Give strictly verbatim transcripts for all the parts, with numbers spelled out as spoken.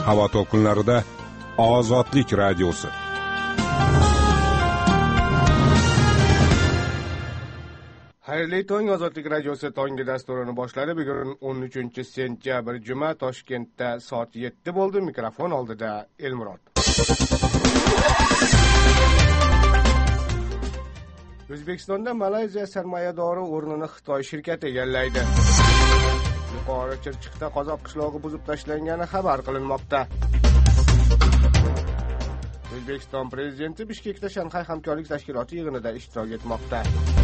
havo to'lqinlarida Ozodlik radiosi. Xayrli tong, Ozodlik radiosi tongi dasturini boshladi. Bugun o'n uchinchi sentyabr juma, Toshkentda soat yetti bo'ldi. Mikrofon oldida Elmurod. O'zbekistonda Malayziya sarmoyadori o'rnini Xitoy shirkati egallaydi. Yuqori Chirchiqda qozoq qishlog'i buzib tashlangani xabar qilinmoqda. O'zbekiston prezidenti Bishkekda Shanxay hamkorlik tashkiloti yig'inida ishtirok etmoqda.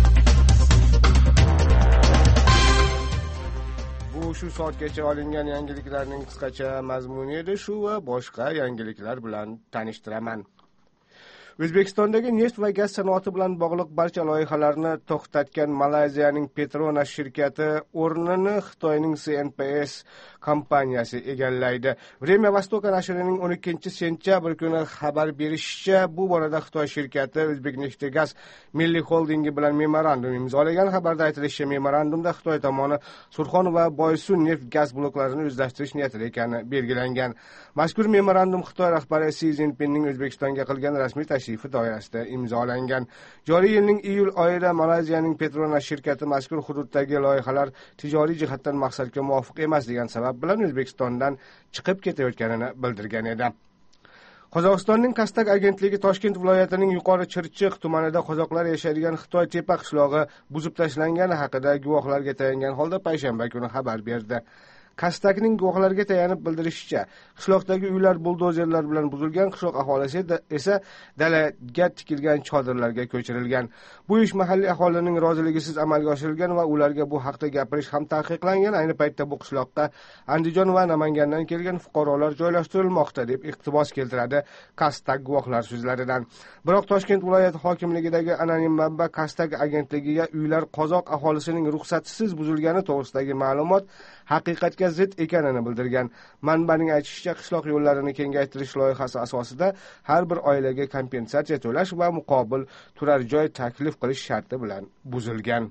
Bu shu soatgacha olingan yangiliklarning qisqacha mazmuni edi. Shu va boshqa yangiliklar bilan tanishtiraman. O'zbekistondagi neft va gaz sanoati bilan bog'liq barcha loyihalarni to'xtatgan Malayziyaning Petronas shirkati o'rnini Xitoyning C N P S kompaniyasi egallaydi. Время Vostoka nashrining o'n ikkinchi sentyabr kuni xabar berishicha, bu borada Xitoy shirkati O'zbekneftgaz milliy xoldingi bilan memorandum imzolagan. Xabarda aytilishicha, memorandumda Xitoy tomoni Surxon va Boysun neft gaz bloklarini o'zlashtirish niyatida ekani belgilangan. Mazkur memorandum Xitoy rahbari Si Zinpinning O'zbekistonga qilgan rasmiy tashrifi doirasida imzolangan. Joriy yilning iyul oyida Malayziyaning Petronas shirkati mazkur hududdagi loyihalar tijoriy jihatdan maqsadga muvofiq emas degan sabab bilan O'zbekistondan chiqib ketayotganini bildirgan edi. Qozog'istonning Kastak agentligi Toshkent viloyatining Yuqori Chirchiq tumanida qozoqlar yashaydigan Xitoy tepa qishlog'i buzib tashlangani haqida guvohlarga tayangan holda payshanba kuni xabar berdi. Kastakning guvohlarga tayanib bildirishicha, qishloqdagi uylar buldozerlar bilan buzilgan, qishloq aholisi esa dalaga tikilgan chodirlarga ko'chirilgan. Bu ish mahalliy aholining roziligisiz amalga oshirilgan va ularga bu haqda gapirish ham taqiqlangan. Ayni paytda bu qishloqqa Andijon va Namangandan kelgan fuqarolar joylashtirilmoqda deb iqtibos keltiradi Kastak guvohlar so'zlaridan. Biroq Toshkent viloyati hokimligidagi anonim manba Kastak agentligiga uylar qozoq aholisining ruxsatsiz buzilgani to'g'risidagi ma'lumot haqiqatga zid ekanini bildirgan. Manbaning aytishicha, qishloq yo'llarini kengaytirish loyihasi asosida har bir oilaga kompensatsiya to'lash va muqobil turar joy taklif qilish sharti bilan buzilgan.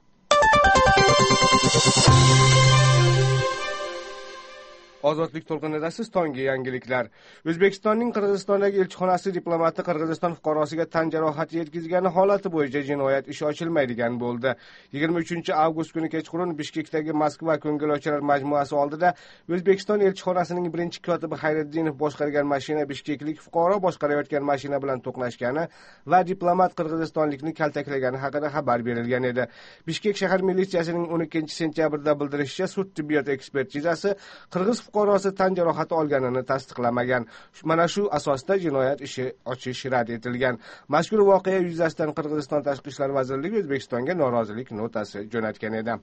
Ozodlik to'lqinidasiz tongi yangiliklar. O'zbekistonning Qirg'izistondagi elchixonasi diplomati Qirg'iziston fuqarosiga tan jarohati yetkazgani holati bo'yicha jinoyat ishi ochilmaydigan bo'ldi. yigirma uchinchi avgust kuni kechqurun Bishkekdagi Moskva ko'ngilochar majmuasi oldida O'zbekiston elchixonasining birinchi kotibi Xayriddinov boshqargan mashina bishkeklik fuqaro boshqarayotgan mashina bilan to'qnashgani va diplomat qirg'izistonlikni kaltaklagani haqida xabar berilgan edi. Bishkek shahar militsiyasining o'n ikkinchi sentyabrda bildirishicha, sud tibbiyot ekspertizasi Qirg'iz fuqarosi tan jarohati olganini tasdiqlamagan. Mana shu asosda jinoyat ishi ochish rad etilgan. Mazkur voqea yuzasidan Qirg'iziston Tashqi ishlar vazirligi O'zbekistonga norozilik notasi jo'natgan edi.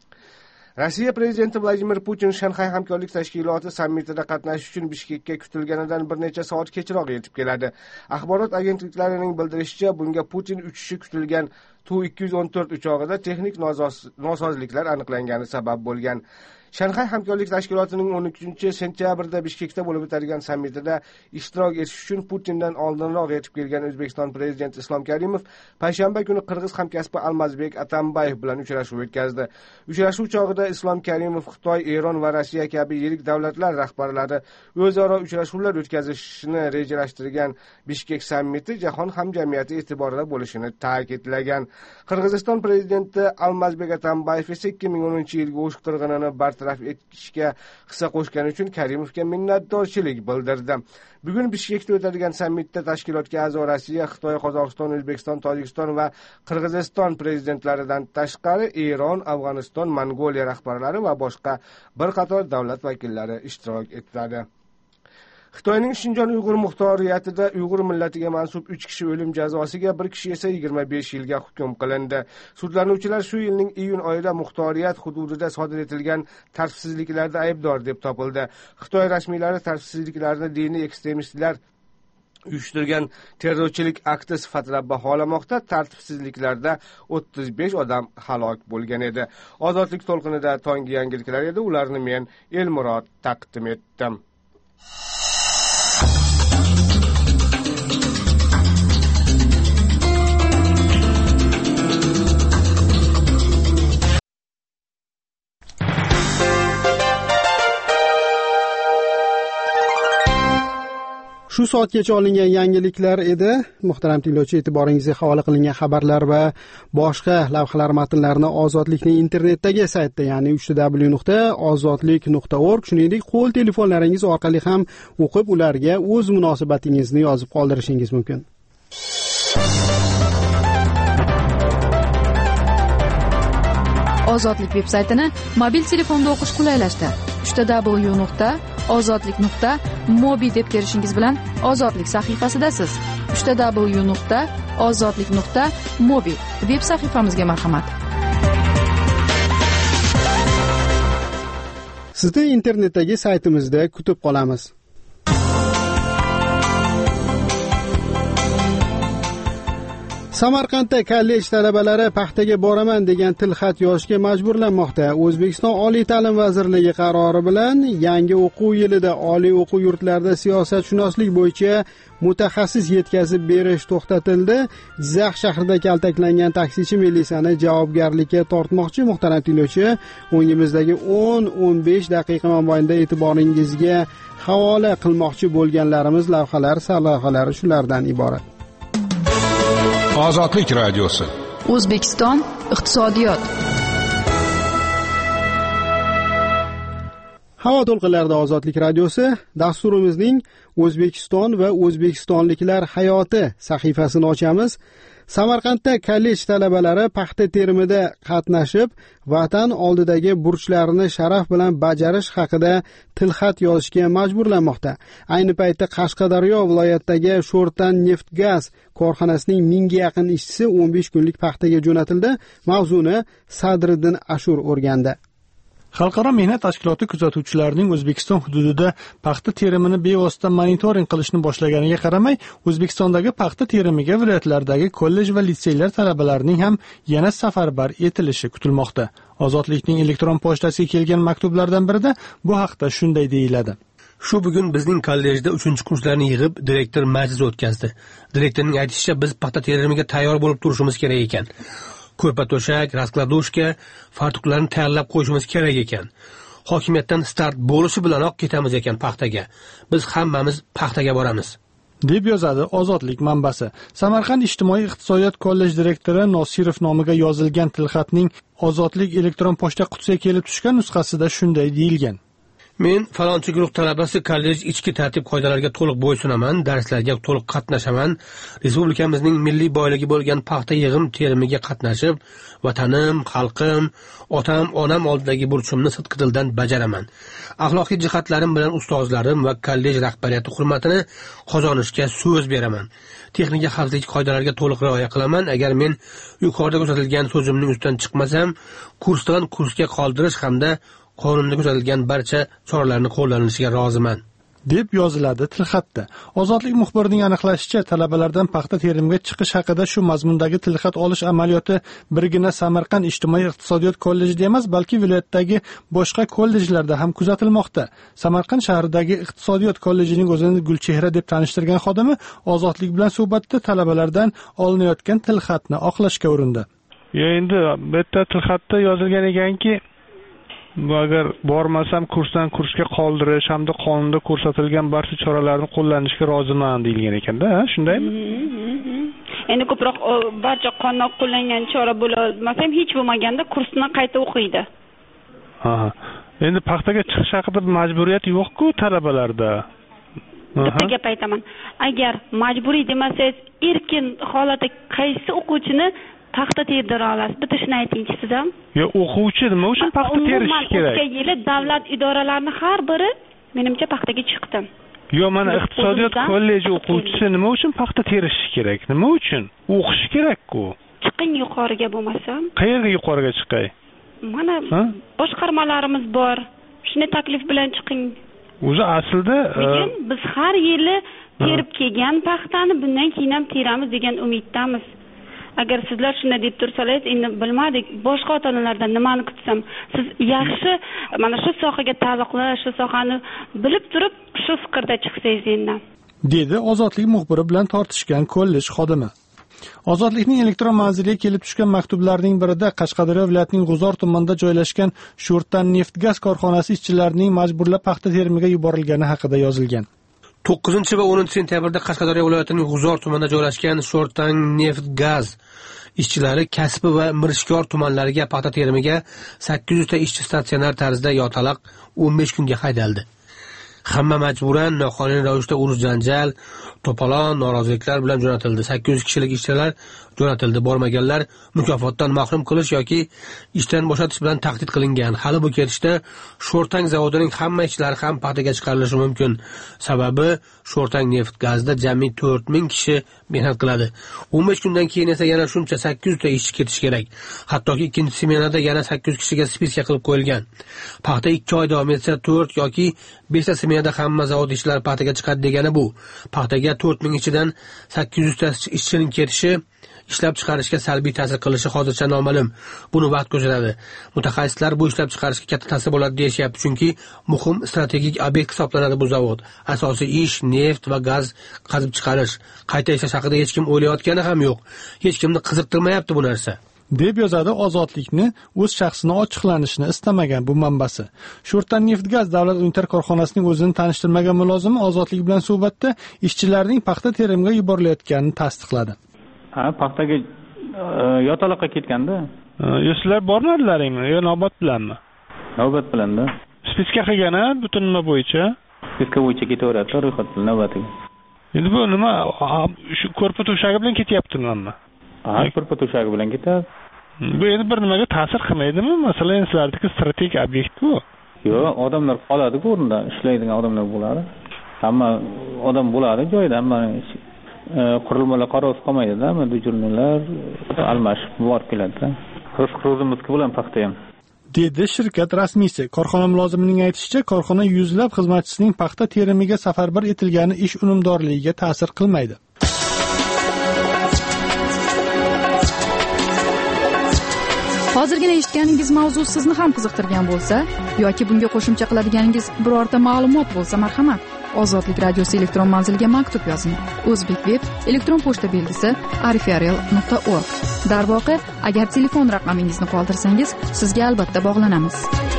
Rossiya prezidenti Vladimir Putin Shanxay hamkorlik tashkiloti sammitida qatnashish uchun Bishkekka kutilganidan bir necha soat kechroq yetib keladi. Axborot agentliklarining bildirishicha, bunga Putin uchishi kutilgan Tu ikki yuz o'n to'rt uchog'ida texnik nosozliklar aniqlangani sabab bo'lgan. Shanxay hamkorlik tashkilotining o'n uchinchi sentyabrda Bishkekda bo'lib o'tadigan sammitida ishtirok etish uchun Putindan oldinroq yetib kelgan O'zbekiston prezidenti Islom Karimov payshanba kuni Qirg'iz hamkasbi Almazbek Atambayev bilan uchrashuv o'tkazdi. Uchrashuv chog'ida Islom Karimov Xitoy, Eron va Rossiya kabi yirik davlatlar rahbarlari o'zaro uchrashuvlar o'tkazishni rejalashtirgan Bishkek sammiti jahon hamjamiyati e'tiborida bo'lishini ta'kidlagan. Qirg'iziston prezidenti Almazbek Atambayev esa ikki ming o'ninchi yilgi o'sh qirg'inini bartaraf etishga hissa qo'shgani uchun Karimovga minnatdorchilik bildirdi. Bugun Bishkekda o'tadigan sammitda tashkilotga a'zo Rossiya, Xitoy, Qozog'iston, O'zbekiston, Tojikiston va Qirg'iziston prezidentlaridan tashqari Eron, Afg'oniston, Mongoliya rahbarlari va boshqa bir qator davlat vakillari ishtirok etadi. Xitoyning Shinjon Uyg'ur muxtoriyatida Uyg'ur millatiga mansub uch kishi o'lim jazosiga, bir kishi esa yigirma besh yilga hukm qilindi. Sudlanuvchilar shu yilning iyun oyida muxtoriyat hududida sodir etilgan tartibsizliklarda aybdor deb topildi. Xitoy rasmiylari tartibsizliklarni diniy ekstremistlar uyushtirgan terrorchilik akti sifatida baholamoqda. Tartibsizliklarda o'ttiz besh odam halok bo'lgan edi. Ozodlik to'lqinida tongi yangiliklar edi. Ularni men Elmurod taqdim etdim. Shu soatgacha olingan yangiliklar edi. Muhtaram tinglovchi, e'tiboringizga havola qilingan xabarlar va boshqa lavhalar matnlarini Ozodlikning internetdagi saytda, ya'ni w w w nuqta ozodlik nuqta org, shuningdek qo'l telefonlaringiz orqali ham o'qib, ularga o'z munosabatingizni yozib qoldirishingiz mumkin. Ozodlik veb-saytini mobil telefonda o'qish qulaylashdi. w w w nuqta ozodlik nuqta mobi deb terishingiz bilan Ozodlik sahifasidasiz. w w w nuqta ozodlik nuqta mobi veb sahifamizga marhamat. Sizni internetdagi saytimizda kutib qolamiz. Samarqandda kollej talabalari paxtaga boraman degan tilxat yozishga majburlanmoqda. O'zbekiston Oliy ta'lim vazirligi qarori bilan yangi o'quv yilida oliy o'quv yurtlarida siyosatshunoslik bo'yicha mutaxassis yetkazib berish to'xtatildi. Jizzax shahrida kaltaklangan taksichi Melisani javobgarlikka tortmoqchi. Muhtaram tinglovchi, o'ngimizdagi o'n o'n besh daqiqa mobaynida e'tiboringizga havola qilmoqchi bo'lganlarimiz lavhalar, sarlavhalari shulardan iborat. Ozodlik radiosi. O'zbekiston iqtisodiyot. Havo to'lqinlarida Ozodlik radiosi dasturimizning O'zbekiston va o'zbekistonliklar hayoti sahifasini ochamiz. Samarqandda kollej talabalari paxta terimida qatnashib, vatan oldidagi burchlarini sharaf bilan bajarish haqida tilxat yozishga majburlanmoqda. Ayni paytda Qashqadaryo viloyatidagi Sho'rtan neft-gaz korxonasining mingga yaqin ishchisi o'n besh kunlik paxtaga jo'natildi. Mavzuni Sadriddin Ashur o'rgandi. Xalqaro mehnat tashkiloti kuzatuvchilarining O'zbekiston hududida paxta terimini bevosita monitoring qilishni boshlaganiga qaramay, O'zbekistondagi paxta terimiga viloyatlardagi kollej va litseylar talabalarining ham yana safarbar etilishi kutilmoqda. Ozodlikning elektron pochtasiga kelgan maktublardan birida bu haqda shunday deyiladi. Shu bugun bizning kollejda uchinchi kurslarni yig'ib direktor majlis o'tkazdi. Direktorning aytishicha, biz paxta terimiga tayyor bo'lib turishimiz kerak ekan. Ko'rpa to'shak, raskladушка, fartuqlarni tayyorlab qo'yishimiz kerak ekan. Hokimiyatdan start bo'lishi bilanoq ketamiz ekan paxtaga. Biz hammamiz paxtaga boramiz, deb yozadi Ozodlik manbasi. Samarqand ijtimoiy iqtisodiyot kollej direktori Nosirov nomiga yozilgan tilxatning Ozodlik elektron pochta qutisiga kelib tushgan nusxasida shunday deyilgan. Men falonchi guruh talabasi kollej ichki tartib qoidalariga to'liq bo'ysunaman, darslarga to'liq qatnashaman, respublikamizning milliy boyligi bo'lgan paxta yig'im terimiga qatnashib, vatanim, xalqim, otam, onam oldidagi burchimni sidqi dildan bajaraman. Axloqiy jihatlarim bilan ustozlarim va kollej rahbariyati hurmatini qozonishga so'z beraman. Texnika xavfsizlik qoidalariga to'liq rioya qilaman. Agar men yuqorida ko'rsatilgan so'zimning ustidan chiqmasam, kursdan kursga qoldirish hamda qonunda ko'rsatilgan barcha choralarni qo'llanishiga roziman, deb yoziladi tilxatda. Ozodlik muxbirining aniqlashicha, talabalardan paxta terimiga chiqish haqida shu mazmundagi tilxat olish amaliyoti birgina Samarqand ijtimoiy iqtisodiyot kollejida emas, balki viloyatdagi boshqa kollejlarda ham kuzatilmoqda. Samarqand shahridagi iqtisodiyot kollejining o'zini Gulchehra deb tanishtirgan xodimi Ozodlik bilan suhbatda talabalardan olinayotgan tilxatni oqlashga urindi. Ya endi bu yerda tilxatda yozilgan ekanki, agar bormasam kursdan kursga qoldirish hamda qonunda ko'rsatilgan barcha choralarni qo'llanishga roziman deyilgan ekanda, shundaymi? Endi ko'proq barcha qonunda qo'llangan chora bo'lmasam, hech bo'lmaganda kursni qayta o'qiydi. Aha. Endi paxtaga chiqish haqida majburiyat yo'q-ku talabalarda. Bitta gap aytaman. Agar majburiy demasangiz, erkin holatda qaysi o'quvchini paxta terdira olasiz? Bitta shuni aytingchi siz ham. Yo, o'quvchi nima uchun paxta terish kerak? O'tgan yili davlat idoralarining har biri menimcha paxtaga chiqdi. Yo, mana iqtisodiyot kolleji o'quvchisi nima uchun paxta terishi kerak? Nima uchun? O'qish kerak-ku. Chiqing yuqoriga bo'lmasam. Qayerga yuqoriga chiqay? Mana boshqarmalarimiz bor. Shuni taklif bilan chiqing. O'zi aslida lekin biz har yili terib kelgan paxtani bundan keyin ham teramiz degan umiddamiz. Agar sizlar shunday deb tursangiz, endi bilmadik, boshqa ota-onalardan nimani kutsam. Siz yaxshi mana shu sohaga taalluqli, shu sohani bilib turib, shu fikrda chiqsangiz endi, dedi Ozodlik muxbiri bilan tortishgan kollej xodimi. Ozodlikning elektron manziliga kelib tushgan maktublarning birida Qashqadaryo viloyatining G'uzor tumanida joylashgan Sho'rtan neft-gaz korxonasi ishchilarining majburlab paxta terimiga yuborilgani haqida yozilgan. to'qqizinchi va o'ninchi sentyabrda Qashqadaryo viloyatining G'uzor tumanida joylashgan Sho'rtang neft gaz ishchilari Kasbi va Mirishkor tumanlariga paxta terimiga sakkiz yuz ta ishchi statsionar tarzda yotalaq o'n besh kunga haydaldi. Hamma majburan noqonuniy ravishda urush janjal, to'polon, noroziliklar bilan jo'natildi. sakkiz yuz kishilik ishchilar jo'natildi. Bormaganlar mukofotdan mahrum qilish yoki ishdan bo'shatish bilan tahdid qilingan. Hali bu ketishda Sho'rtang zavodining hamma ishchilari ham paxtaga chiqarilishi mumkin. Sababi Sho'rtang neft gazda jami to'rt ming kishi mehnat qiladi. o'n besh kundan keyin esa yana shuncha sakkiz yuz ta ishchi ketish kerak. Hattoki ikkinchi smenada yana sakkiz yuz kishiga spiska qilib qo'yilgan. Paxta ikki oy davom etsa to'rt yoki besh ta smenada hamma zavod ishchilari paxtaga chiqadi degani bu. Paxtaga to'rt ming ichidan sakkiz yuz ta ishchining ketishi ishlab chiqarishga salbiy ta'sir qilishi hozircha noma'lum. Buni vaqt ko'rsatadi. Mutaxassislar bu ishlab chiqarishga katta ta'sir bo'ladi deyishyapti, chunki muhim strategik obyekt hisoblanadi bu zavod. Asosiy ish neft va gaz qazib chiqarish. Qayta ishlash haqida hech kim o'ylayotgani ham yo'q. Hech kimni qiziqtirmayapti bu narsa. deb yozadi Ozodlikni o'z shaxsini ochiqlanishini istamagan bu manbasi. Sho'rtang neft gaz davlat unitar korxonasining o'zini tanishtirmagan mulozimi Ozodlik bilan suhbatda ishchilarning paxta terimiga yuborilayotganini tasdiqladi. Ha, paxtaga yotoqqa ketganda. Sizlar bormadilaringmi yo navbat bilanmi? Navbat bilanda. Spiska qilgan a butun nima bo'yicha? Spiska bo'yicha ketaveradi ro'yxat bilan navbatiga. Endi bu nima shu ko'rpa to'shagi bilan ketyaptimanmi? Ha, ko'rpa to'shagi bilan ketadi. Bu endi bir nimaga ta'sir qilmaydimi? Masalan, sizlardagi strategik obyekt bu. Yo'q, odamlar qoladi-ku o'rnida, ishlaydigan odamlar bo'ladi. Hamma odam bo'ladi joyda, hamma qurilmalar qarovsiz qolmaydi-da, mana dejurnilar almashib borib keladi-da. O'zimizga bilan paxta ham. dedi shirkat rasmiysi. Korxona mulozimining aytishicha, korxona yuzlab xizmatchisining paxta terimiga safarbar etilgani ish unumdorligiga ta'sir qilmaydi. Hozirgina eshitganingiz mavzu sizni ham qiziqtirgan bo'lsa yoki bunga qo'shimcha qiladiganingiz birorta ma'lumot bo'lsa, marhamat, Ozodlik radiosi elektron manziliga maktub yozing. O'zbekveb elektron pochta belgisi arifiarel nuqta org. Darvoqe, agar telefon raqamingizni qoldirsangiz, sizga albatta bog'lanamiz.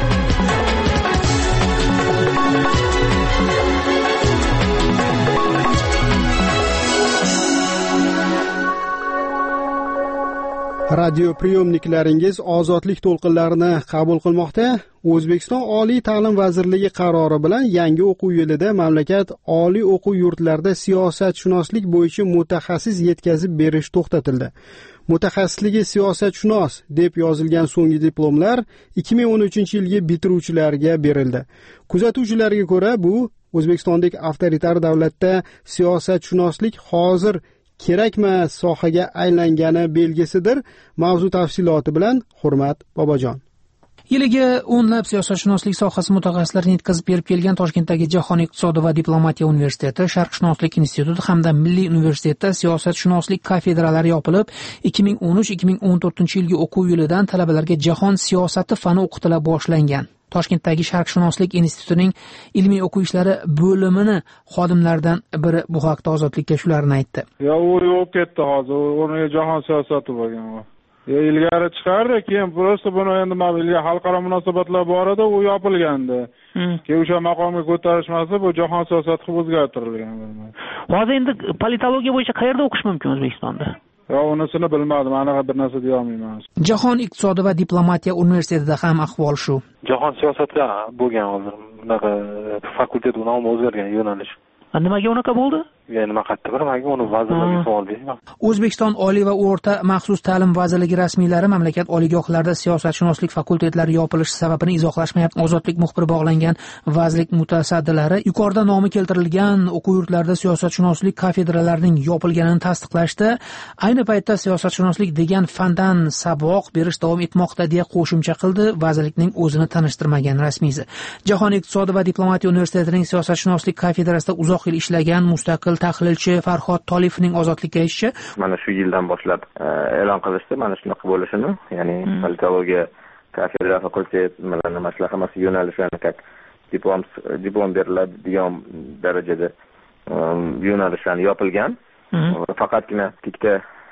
Radio priyomniklaringiz ozodlik to'lqinlarini qabul qilmoqda. O'zbekiston Oliy ta'lim vazirligi qarori bilan yangi o'quv yilida mamlakat oliy o'quv yurtlarida siyosatshunoslik bo'yicha mutaxassis yetkazib berish to'xtatildi. Mutaxassisligi siyosatshunos deb yozilgan so'nggi diplomlar ikki ming o'n uchinchi yilgi bitiruvchilarga berildi. Kuzatuvchilarga ko'ra, bu O'zbekistondagi avtoritar davlatda siyosatshunoslik hozir kerakmi sohaga aylangani belgisidir. Mavzu tafsiloti bilan Hurmat Bobojon. Yiliga o'nlab siyosatshunoslik sohasi mutaxassislarini yetkazib berib kelgan Toshkentdagi Jahon iqtisodi va diplomatiya universiteti, Sharqshunoslik instituti hamda Milliy universitetda siyosatshunoslik kafedralari yopilib, ikki ming o'n uch ikki ming o'n to'rtinchi yilgi o'quv yilidan talabalarga jahon siyosati fani o'qitila boshlangan. Toshkentdagi Sharqshunoslik institutining ilmiy o'quv ishlari bo'limining xodimlaridan biri bu haqda Ozodlikka shularni aytdi. Ya u yo'q ketdi hozir, o'rniga jahon siyosati bo'lgan. Ya ilgari chiqardi, keyin просто buni endi mobilga xalqaro munosabatlar bor edi, u yopilgandi. Keyin o'sha maqomga ko'tarishmasa, bu jahon siyosati qilib o'zgartirilgan. Hozir endi politologiya bo'yicha qayerda o'qish mumkin O'zbekistonda? Ya unisini bilmadim, aniq bir narsa deya olmayman. Jahon iqtisodi va diplomatiya universitetida ham ahvol shu. Jahon siyosatida bo'lgan hozir bunaqa fakultet nomi o'zgargan yo'nalish. Nimaga unaqa bo'ldi? Yani nima qattiq nimaga uni vazirlarga savol beraman. O'zbekiston Oliy va o'rta maxsus ta'lim vazirligi rasmiylari mamlakat oliygohlarida siyosatshunoslik fakultetlari yopilishi sababini izohlashmayapti. Ozodlik muxbiri bog'langan vazirlik mutasaddilari yuqorida nomi keltirilgan o'quv yurtlarida siyosatshunoslik kafedralarining yopilganini tasdiqlashdi. Ayni paytda siyosatshunoslik degan fandan saboq berish davom etmoqda deya qo'shimcha qildi vazirlikning o'zini tanishtirmagan rasmiysi. Jahon iqtisodi va diplomatiya universitetining siyosatshunoslik kafedrasida uzoq yil ishlagan mustaqil tahlilchi Farhod Tolifning Ozodlikka aytishicha, mana shu yildan boshlab e'lon qilishdi mana shunaqa bo'lishini, ya'ni politologiya kafedra fakultet nimalar hammasi yo'nalishlarni как diplom diplom beriladi degan darajada yo'nalishlar yopilgan. Faqatgina ikkita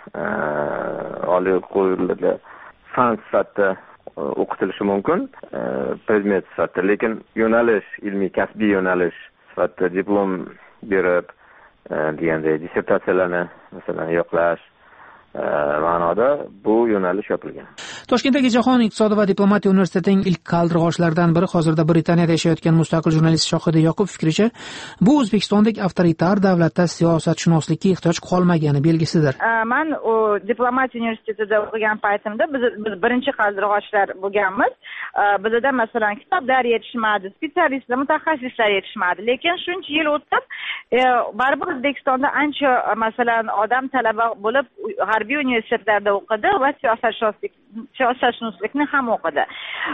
oliy o'quv yurtlarida fan sifatida o'qitilishi mumkin, predmet sifatida, lekin yo'nalish ilmiy kasbiy yo'nalish sifatida diplom berib deganda dissertatsiyalarni masalan yo'qlash ma'noda bu yo'nalish yopilgan. Toshkentdagi Jahon iqtisodi va diplomatiya universitetining ilk qaldirg'ochlaridan biri hozirda Britaniyada yashayotgan mustaqil jurnalist Shohida Yoqub fikricha, bu O'zbekistondagi avtoritar davlatda siyosatshunoslikka ehtiyoj qolmagani belgisidir. Men u diplomatiya universitetida o'qigan paytimda biz biz birinchi qaldirg'ochlar bo'lganmiz. Bizda masalan kitoblar yetishmadi, spesialistlar, mutaxassislar yetishmadi. Lekin shuncha yil o'tib, baribir O'zbekistonda ancha masalan odam talaba bo'lib harbiy universitetlarda o'qidi va siyosatshunoslik siyosatshunoslikni ham o'qidi.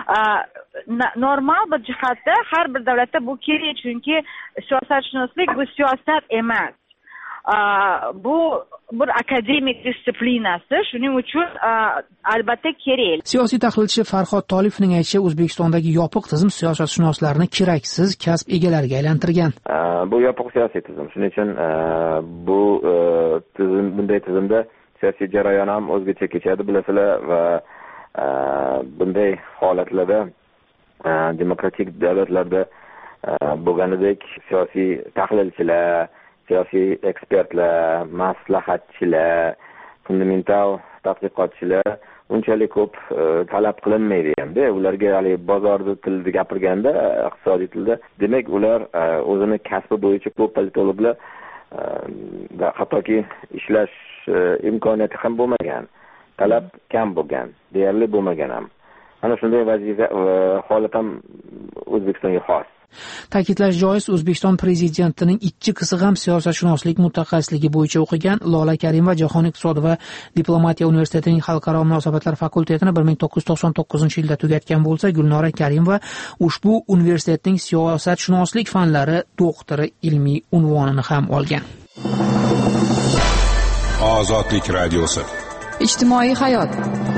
Normal bir jihatda har bir davlatda bu kerak, chunki siyosatshunoslik bu siyosat emas. Bu bir akademik disiplinasi, shuning uchun albatta kerak. Siyosiy tahlilchi Farhod Tolifning aytishicha, O'zbekistondagi yopiq tizim siyosatshunoslarni keraksiz kasb egalariga aylantirgan. Bu yopiq siyosiy tizim. Shuning uchun bu tizim, bunday tizimda siyosiy jarayon ham o'zgacha kechadi, bilasizlar, va bunday holatlarda demokratik davlatlarda bo'lganidek siyosiy tahlilchilar, siyosiy ekspertlar, maslahatchilar, fundamental tadqiqotchilar unchalik ko'p talab qilinmaydi hamda ularga hali bozorda tilda gapirganda, iqtisodiy tilda, demak ular o'zini kasbi bo'yicha ko'p politologlar hattoki ishlash imkoniyati ham bo'lmagan, talab kam bo'lgan, deyarli bo'lmagan ham. Ana shunday vazifa holat ham O'zbekistonga xos. Ta'kidlash joiz, O'zbekiston prezidentining ikki qizi ham siyosatshunoslik mutaxassisligi bo'yicha o'qigan. Lola Karimova Jahon iqtisodi va diplomatiya universitetining xalqaro munosabatlar fakultetini bir ming to'qqiz yuz to'qson to'qqizinchi yilda tugatgan bo'lsa, Gulnora Karimova ushbu universitetning siyosatshunoslik fanlari doktori ilmiy unvonini ham olgan. Ozodlik radiosi. Ijtimoiy hayot.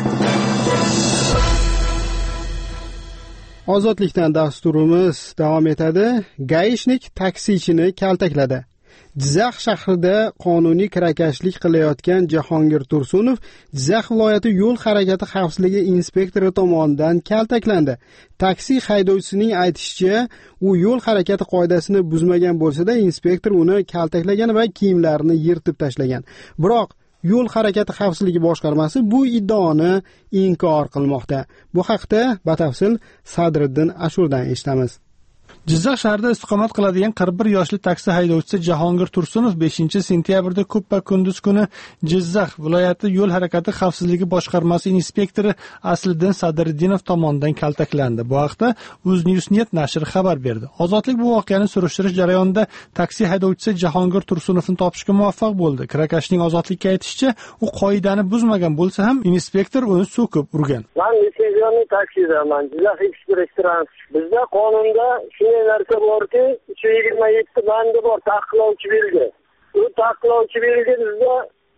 Ozodlikdan dasturimiz davom etadi. Gaishnik taksichini kaltakladi. Jizzax shahrida qonuniy kirakashlik qilayotgan Jahongir Tursunov Jizzax viloyati yo'l harakati xavfsizligi inspektori tomonidan kaltaklandi. Taksi haydovchisining aytishicha, u yo'l harakati qoidasini buzmagan bo'lsa-da, inspektor uni kaltaklagan va kiyimlarini yirtib tashlagan. Biroq yo'l harakati xavfsizligi boshqarmasi bu iddaoni inkor qilmoqda. Bu haqda batafsil Sadriddin Ashurdan eshitamiz. Jizzax shahrida istiqomat qiladigan qirq bir yoshli taksi haydovchisi Jahongir Tursunov beshinchi sentyabrda ko'ppa kunduz kuni Jizzax viloyati yo'l harakati xavfsizligi boshqarmasi inspektori Asliddin Sadriddinov tomonidan kaltaklandi. Bu haqda UzNewsNet nashri xabar berdi. Ozodlik bu voqeani surishtirish jarayonida taksi haydovchisi Jahongir Tursunovni topishga muvaffaq bo'ldi. Kirakashning Ozodlikka aytishicha, u qoidani buzmagan bo'lsa ham inspektor uni so'kib urgan. Men litsenziyali taksidaman. Jizzax Express. Bizda qonunda shunday narsa borki, uch yuz yigirma yetti bandi bor, taqiqlovchi belgi. U taqiqlovchi belgi bizda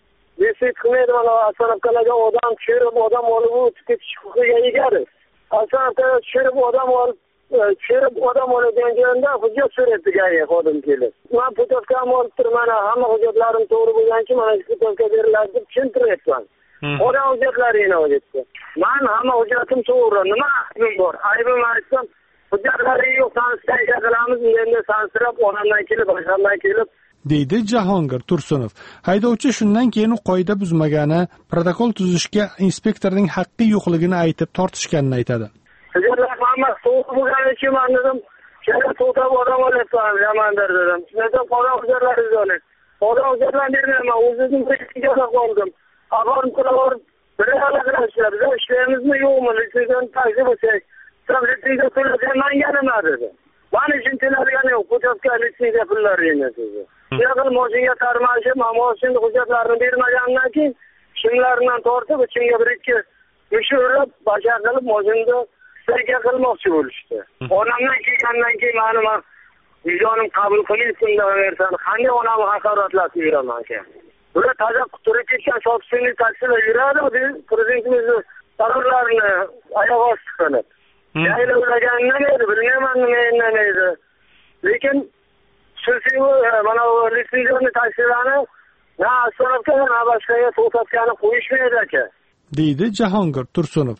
besit qilmaydi, mana asanobkalarga odam tushirib, odam olib o'tib ketish huquqiga egamiz. Asanobkaga tushirib, odam olib tushirib, odam oladigan joyda hujjat so'raydi g'ayri xodim kelib. Men putovkamni olib turman, hamma hujjatlarim to'g'ri bo'lganki, mana shu putovka beriladi deb tushuntiryapman. Odam hujjatlarini olibdi. Men hamma hujjatim to'g'ri, nima aybim bor? Aybim aytsam, hujjatlari yo'q, sanksiya qilamiz, endi sansirab onamdan kelib, boshqamdan kelib deydi Jahongir Tursunov. Haydovchi shundan keyin qoida buzmagani, protokol tuzishga inspektorning haqqi yo'qligini aytib tortishganini aytadi. Hujjatlar hammasi to'g'ri bo'lgani uchun men dedim, shunga to'xtab odam olyapman, yamandir dedim. Shunda qora hujjatlaringizni oling. Qora hujjatlarni bermayman, o'zimning riskiga qoldim. Agar qilib bir halaklashlar, biz ishlayapmizmi yo'qmi, litsenziya taksi bo'lsak, sen litsenziya to'laganman yanima dedi. Mana uchun to'lagan yo'q, hujjatga litsenziya pullarini dedi. Yaqin mashinaga tarmashib, mashina hujjatlarini bermagandan keyin shimlardan tortib, ichimga bir ikki mushurib, boshqa qilib mashinada sayga qilmoqchi bo'lishdi. Onamdan kelgandan keyin meni men vijonim qabul qilmaysan deversan, qanday onamni haqoratlab yuraman ekan. Bular toza quturib ketgan sobstvenniy taksilar yuradi, biz prezidentimizni qarorlarini oyoq osti qilib. Yayla ulagan nima bilmayman, nima nima. Lekin xususiy mana litsenziyani taksilarni na asfaltga na boshqaga to'xtatgani qo'yishmaydi aka. deydi Jahongir Tursunov.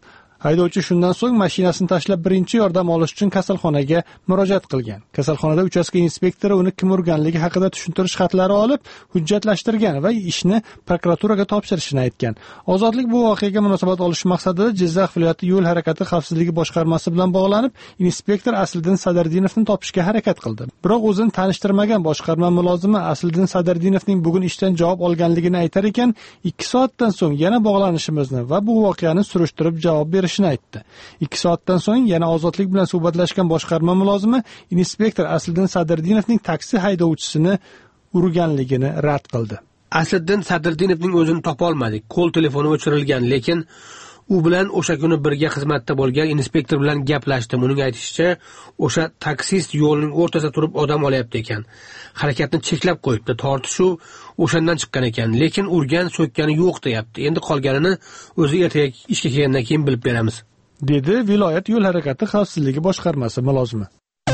Haydovchi shundan so'ng mashinasini tashlab birinchi yordam olish uchun kasalxonaga murojaat qilgan. Kasalxonada uchastka inspektori uni kim urganligi haqida tushuntirish xatlari olib, hujjatlashtirgan va ishni prokuraturaga topshirishini aytgan. Ozodlik bu voqeaga munosabat olish maqsadida Jizzax viloyati yo'l harakati xavfsizligi boshqarmasi bilan bog'lanib, inspektor Asliddin Sadardinovni topishga harakat qildi. Biroq o'zini tanishtirmagan boshqarma mulozimi Asliddin Sadardinovning bugun ishdan javob olganligini aytar ekan, ikki soatdan so'ng yana bog'lanishimizni va bu voqeani surishtirib javob berishini aytdi. ikki soatdan so'ng yana Ozodlik bilan suhbatlashgan boshqarma mulozimi inspektor Asliddin Sadardinovning taksi haydovchisini urganligini rad qildi. Asliddin Sadardinovning o'zini topa olmadik. Qo'l telefoni o'chirilgan, lekin u bilan o'sha kuni birga xizmatda bo'lgan inspektor bilan gaplashdim. Uning aytishicha, o'sha taksist yo'lning o'rtasida turib odam olyapti ekan. Harakatni cheklab qo'yibdi. Tortishuv o'shandan chiqqan ekan, lekin urgan, so'kkani yo'q deyapti. Endi qolganini o'zi ertaga ishga kelgandan keyin bilib beramiz, dedi viloyat yo'l harakati xavfsizligi boshqarmasi mulozimi.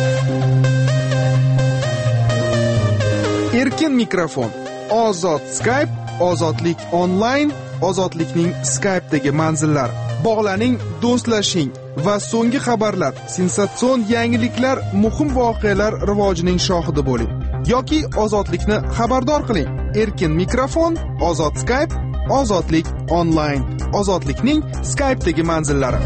Erkin mikrofon, ozod Skype, ozodlik onlayn, ozodlikning Skype'dagi manzillari. Bog'laning, do'stlashing va so'nggi xabarlar, sensatsion yangiliklar, muhim voqealar rivojining shohidi bo'ling. Yoki ozodlikni xabardor qiling. Erkin mikrofon, ozod Skype, ozodlik onlayn, ozodlikning Skype'dagi manzillari.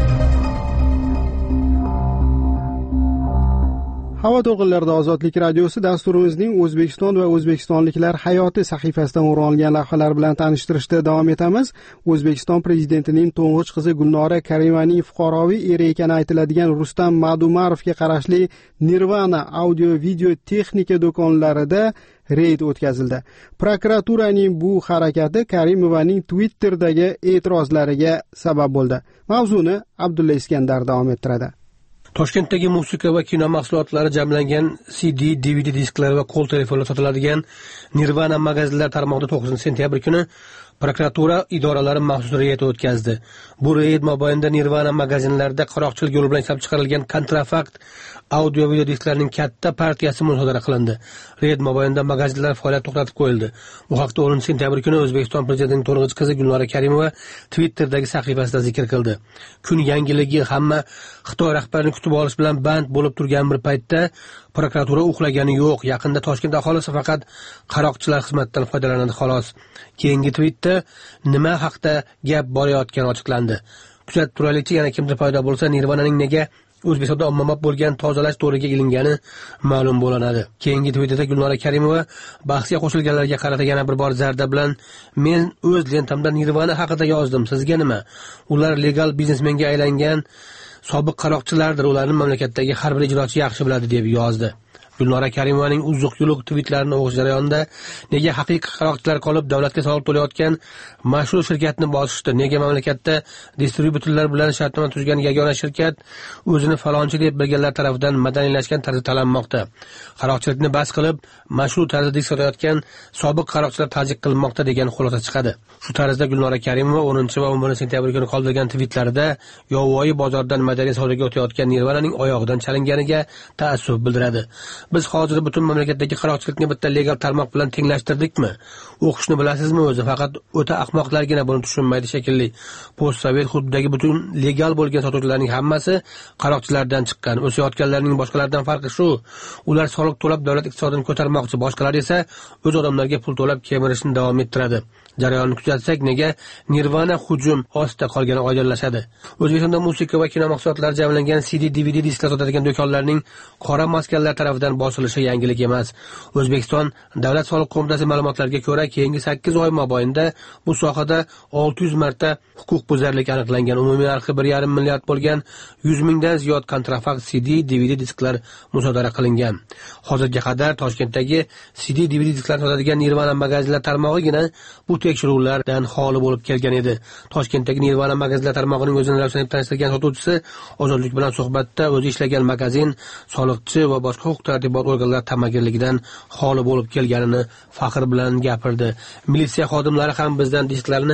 Havo to'lqinlarida Ozodlik radiosi dasturimizning O'zbekiston va o'zbekistonliklar hayoti sahifasidan o'rin olgan lavhalar bilan tanishtirishda davom etamiz. O'zbekiston prezidentining to'ng'ich qizi Gulnora Karimaning fuqaroviy eri ekani aytiladigan Rustam Madumarovga qarashli Nirvana audio-video texnika do'konlarida reyd o'tkazildi. Prokuraturaning bu harakati Karimovaning Twitter'dagi e'tirozlariga sabab bo'ldi. Mavzuni Abdulla Iskandar davom ettiradi. Toshkentdagi musiqa va kino mahsulotlari jamlangan C D, D V D disklari va qo'l telefonlar sotiladigan Nirvana magazinlar tarmog'ida to'qqizinchi sentyabr kuni prokuratura idoralari maxsus reyd o'tkazdi. Bu reyd mobaynida Nirvana magazinlarida qaroqchilik yo'li bilan ishlab chiqarilgan kontrafakt audio video disklarining katta partiyasi musodara qilindi. Reyd mobaynida magazinlar faoliyat to'xtatib qo'yildi. Bu haqda o'ninchi sentyabr kuni O'zbekiston prezidentining to'ng'ich qizi Gulnora Karimova Twitter'dagi sahifasida zikr qildi. Kun yangiligi hamma Xitoy rahbarini kutib olish bilan band bo'lib turgan bir paytda prokuratura uxlagani yo'q. Yaqinda Toshkent aholisi faqat qaroqchilar xizmatidan foydalanadi xolos. Keyingi tweetda nima haqda gap borayotgani ochiqlandi. Kuzatib turaylikchi, yana kimdir paydo bo'lsa, Nirvananing nega O'zbekistonda ommabop bo'lgan tozalash to'riga ilingani ma'lum bo'lanadi. Keyingi tweetida Gulnora Karimova bahsga qo'shilganlarga qarata yana bir bor zarda bilan men o'z lentamda Nirvana haqida yozdim. Sizga nima? Ular legal biznesmenga aylangan sobiq qaroqchilardir. Ularni mamlakatdagi har bir ijrochi yaxshi biladi deb yozdi. Gulnora Karimovaning uzuq-yuluq tweetlarini o'qish jarayonida nega haqiqiy qaroqchilar qolib davlatga soliq to'layotgan mashhur shirkatni bosishdi? Nega mamlakatda distributorlar bilan shartnoma tuzgan yagona shirkat o'zini falonchi deb bilganlar tomonidan madaniylashgan tarzda talanmoqda? Qaroqchilikni bas qilib, mashhur tarzda disk sotayotgan sobiq qaroqchilar tajik qilinmoqda degan xulosa chiqadi. Shu tarzda Gulnora Karimova o'ninchi va o'n birinchi sentyabr kuni qoldirgan tweetlarida Yovvoyi bozordan madaniy savdoga o'tayotgan Nirvananing oyog'idan chalinganiga ta'assuf bildiradi. Biz hozir butun mamlakatdagi qaroqchilikni bitta legal tarmoq bilan tenglashtirdikmi? O'qishni bilasizmi o'zi? Faqat o'ta ahmoqlargina buni tushunmaydi shekilli. Post-sovet hududidagi butun legal bo'lgan sotuvchilarning hammasi qaroqchilardan chiqqan. O'sayotganlarning boshqalardan farqi shu, ular soliq to'lab davlat iqtisodini ko'tarmoqchi, boshqalar esa o'z odamlarga pul to'lab kemirishni davom ettiradi. Jarayonni kuzatsak, nega Nirvana hujum ostida qolgani oydinlashadi. O'zbekistonda musiqa va kino mahsulotlari jamlangan C D, D V D disklar sotadigan do'konlarning qora maskanlar tomonidan bosilishi yangilik emas. O'zbekiston Davlat soliq qo'mitasi ma'lumotlariga ko'ra, keyingi sakkiz oy mobaynida bu sohada olti yuz marta huquqbuzarlik aniqlangan. Umumiy narxi bir yarim milliard bo'lgan yuz mingdan ziyod kontrafakt C D, D V D disklar musodara qilingan. Hozirga qadar Toshkentdagi C D, D V D disklar sotadigan Nirvana magazinlar tarmog'igina bu tekshiruvlardan xoli bo'lib kelgan edi. Toshkentdagi Nirvana magazinlar tarmog'ining o'zini ravshanlab tanishtirgan sotuvchisi Ozodlik bilan suhbatda o'zi ishlagan magazin soliqchi va boshqa huquq-tartibot organlari ta'magirligidan xoli bo'lib kelganini faxr bilan gapirdi. Militsiya xodimlari ham bizdan disklarni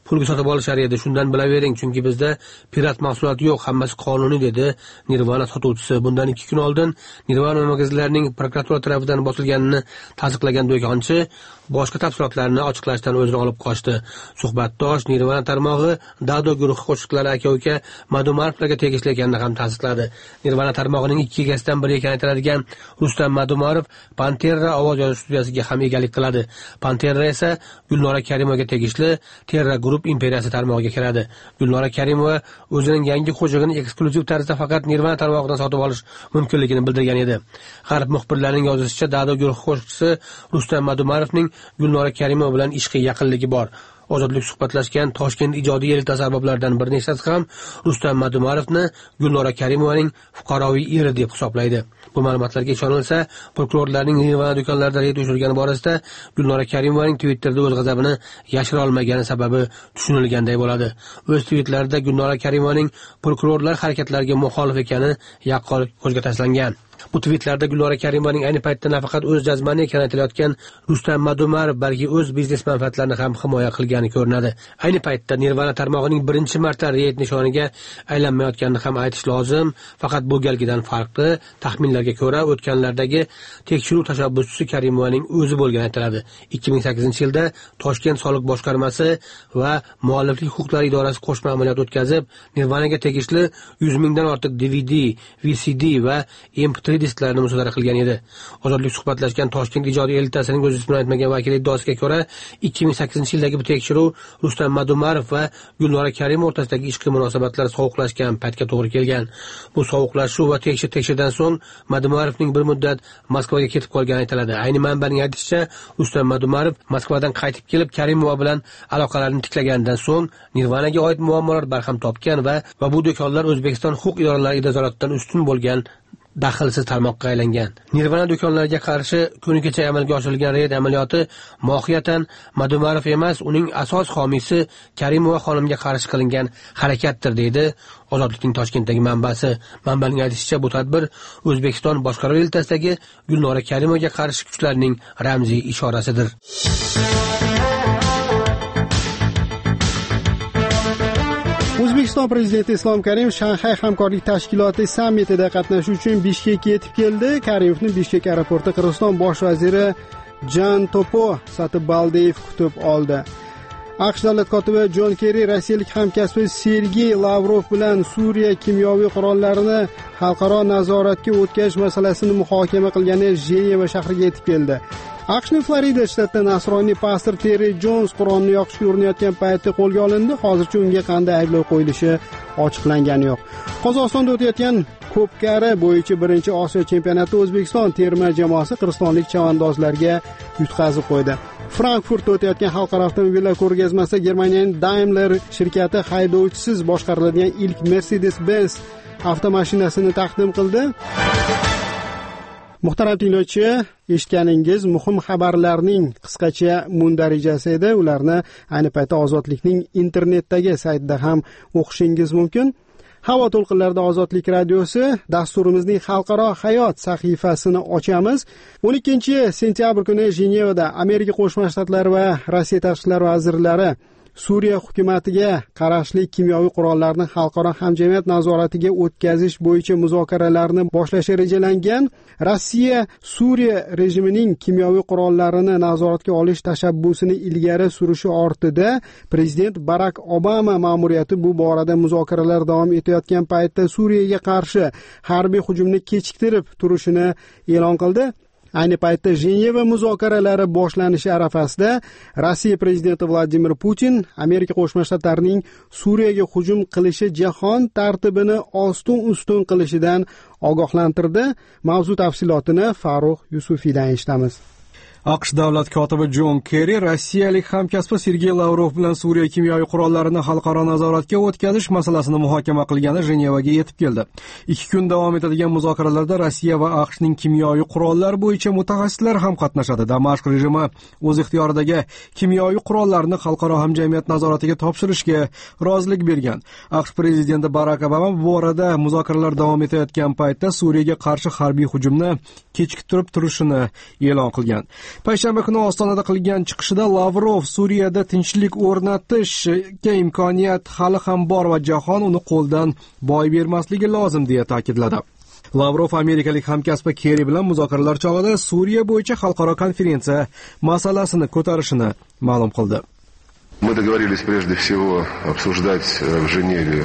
pulga sotib olishar edi, shundan bilavering, chunki bizda pirat mahsulot yo'q, hammasi qonuniy, dedi Nirvana sotuvchisi. Bundan ikki kun oldin Nirvana magazinlarining prokuratura tomonidan bosilganini tasdiqlagan do'konchi boshqa tafsilotlarni ochiqlashdan o'zini olib qochdi. Suhbatdosh Nirvana tarmog'i Dado guruhi qo'shiqlari aka-uka Madumarovlarga tegishli ekanini ham tasdiqladi. Nirvana tarmog'ining ikki egasidan biri ekanini aytiladigan Rustam Madumarov Pantera ovoz yozish studiyasiga ham egalik qiladi. Pantera esa Gulnora Karimovaga tegishli Terra Group imperiyasi tarmog'iga kiradi. Gulnora Karimova o'zining yangi qo'shig'ini eksklyuziv tarzda faqat Nirvana tarmog'idan sotib olish mumkinligini bildirgan edi. G'arb muxbirlarining yozishicha, Dado guruhi qo'shiqchisi Rustam Madumarovning Gulnora Karimova bilan ishqiy yaqinligi bor. Ozodlik suhbatlashgan Toshkent ijodiy elitasi arboblaridan bir nechtasi ham Rustam Madumarovni Gulnora Karimovaning fuqaroviy eri deb hisoblaydi. Bu ma'lumotlarga ishonilsa, prokurorlarning Nirvana do'konlarida reyd uyushtirgani borasida Gulnora Karimovaning Twitterda o'z g'azabini yashira olmagani sababi tushunilganday bo'ladi. O'z tweetlarida Gulnora Karimovaning prokurorlar harakatlariga muxolif ekani yaqqol ko'zga tashlangan. Bu tweetlarda Gulnora Karimovaning ayni paytda nafaqat o'z jazmani ekanini aytilayotgan Rustam Madumarov, balki o'z biznes manfaatlarini ham himoya qilgani ko'rinadi. Ayni paytda Nirvana tarmog'ining birinchi marta reyd nishoniga aylanmayotganini ham aytish lozim. Faqat bu galgidan farqli. Taxminlarga ko'ra, o'tganlardagi tekshiruv tashabbuschisi Karimovaning o'zi bo'lgani aytiladi. ikki ming sakkizinchi yilda Toshkent soliq boshqarmasi va mualliflik huquqlari idorasi qo'shma amaliyot o'tkazib, Nirvanaga tegishli yuz mingdan ortiq D V D, V C D va M P три disklarni musodara qilgan edi. Ozodlik suhbatlashgan Toshkent ijodiy elitasining o'z ismini aytmagan vakili iddaosiga ko'ra, ikki ming sakkizinchi yildagi bu tekshiruv Rustam Madumarov va Gulnora Karimova o'rtasidagi ishqiy munosabatlar sovuqlashgan paytga to'g'ri kelgan. Bu sovuqlashuv va tekshir tekshirdan so'ng Madumarovning bir muddat Moskvaga ketib qolgani aytiladi. Ayni manbaning aytishicha, Rustam Madumarov Moskvadan qaytib kelib Karimova bilan aloqalarini tiklagandan so'ng Nirvanaga oid muammolar barham topgan va va bu do'konlar O'zbekiston huquq idoralari nazoratidan ustun bo'lgan daxlsiz tarmoqqa aylangan. Nirvana do'konlariga qarshi kuni kecha amalga oshirilgan reyd amaliyoti mohiyatan Madumarov emas, uning asos homiysi Karimova xonimga qarshi qilingan harakatdir, deydi Ozodlikning Toshkentdagi manbasi. Manbaning aytishicha, bu tadbir O'zbekiston boshqaruv elitasidagi Gulnora Karimovaga qarshi kuchlarning ramziy ishorasidir. O'zbekiston prezidenti Islom Karimov Shanxay hamkorlik tashkiloti sammitida qatnashish uchun Bishkekka yetib keldi. Karimovni Bishkek aeroporti Qirg'iziston bosh vaziri Jan Topo Satibaldeyev kutib oldi. AQSh davlat kotibi Jon Kerri rossiyalik hamkasbi Sergey Lavrov bilan Suriya kimyoviy qurollarini xalqaro nazoratga o'tkazish masalasini muhokama qilgani Jeneva shahriga yetib keldi. AQShning Florida shtatida nasroniy pastor Terri Jons Qur'onni yoqishga urinayotgan paytda qo'lga olindi. Hozircha unga qanday ayblov qo'yilishi ochiqlangani yo'q. Qozog'istonda o'tayotgan ko'pkari bo'yicha birinchi Osiyo chempionatida O'zbekiston terma jamoasi qirg'izistonlik chavandozlarga yutqazib qo'ydi. Frankfurtda o'tayotgan xalqaro avtomobillar ko'rgazmasida Germaniyaning Daimler shirkati haydovchisiz boshqariladigan ilk Mercedes-Benz avtomashinasini taqdim qildi. Muhtaram tinglovchi, eshitganingiz muhim xabarlarning qisqacha mundarijasi edi. Ularni ayni paytda Ozodlikning internetdagi saytida ham o'qishingiz mumkin. Havo to'lqinlarida Ozodlik radiosi dasturimizning xalqaro hayot sahifasini ochamiz. o'n ikkinchi sentyabr kuni Jenevada Amerika Qo'shma Shtatlari va Rossiya tashqi ishlar vazirlari Suriya hukumatiga qarashli kimyoviy qurollarni xalqaro hamjamiyat nazoratiga o'tkazish bo'yicha muzokaralarni boshlashi rejalangan. Rossiya Suriya rejimining kimyoviy qurollarini nazoratga olish tashabbusini ilgari surishi ortida prezident Barak Obama ma'muriyati bu borada muzokaralar davom etayotgan paytda Suriyaga qarshi harbiy hujumni kechiktirib turishini e'lon qildi. Ayni paytda Jeneva muzokaralari boshlanishi arafasida Rossiya prezidenti Vladimir Putin Amerika Qo'shma Shtatlarining Suriyaga hujum qilishi jahon tartibini ostin-ustun qilishidan ogohlantirdi. Mavzu tafsilotini Farruh Yusufiydan eshitamiz. AQSh davlat kotibi Jon Kerri rossiyalik hamkasbi Sergey Lavrov bilan Suriya kimyoviy qurollarini xalqaro nazoratga o'tkazish masalasini muhokama qilgani Jenevaga yetib keldi. Ikki kun davom etadigan muzokaralarda Rossiya va AQShning kimyoviy qurollar bo'yicha mutaxassislar ham qatnashadi. Damashq rejimi o'z ixtiyoridagi kimyoviy qurollarni xalqaro hamjamiyat nazoratiga topshirishga rozilik bergan. AQSh prezidenti Barak Obama bu borada muzokaralar davom etayotgan paytda Suriyaga qarshi harbiy hujumni kechiktirib turishini e'lon qilgan. Payshanba kuni Ostonada qilgan chiqishida Lavrov Suriyada tinchlik o'rnatishga imkoniyat hali ham bor va jahon uni qo'ldan boy bermasligi lozim deya ta'kidladi. Lavrov amerikalik hamkasbi Kerri bilan muzokaralar chog'ida Suriya bo'yicha xalqaro konferensiya masalasini ko'tarishini ma'lum qildi. Мы договорились прежде всего обсуждать в Женеве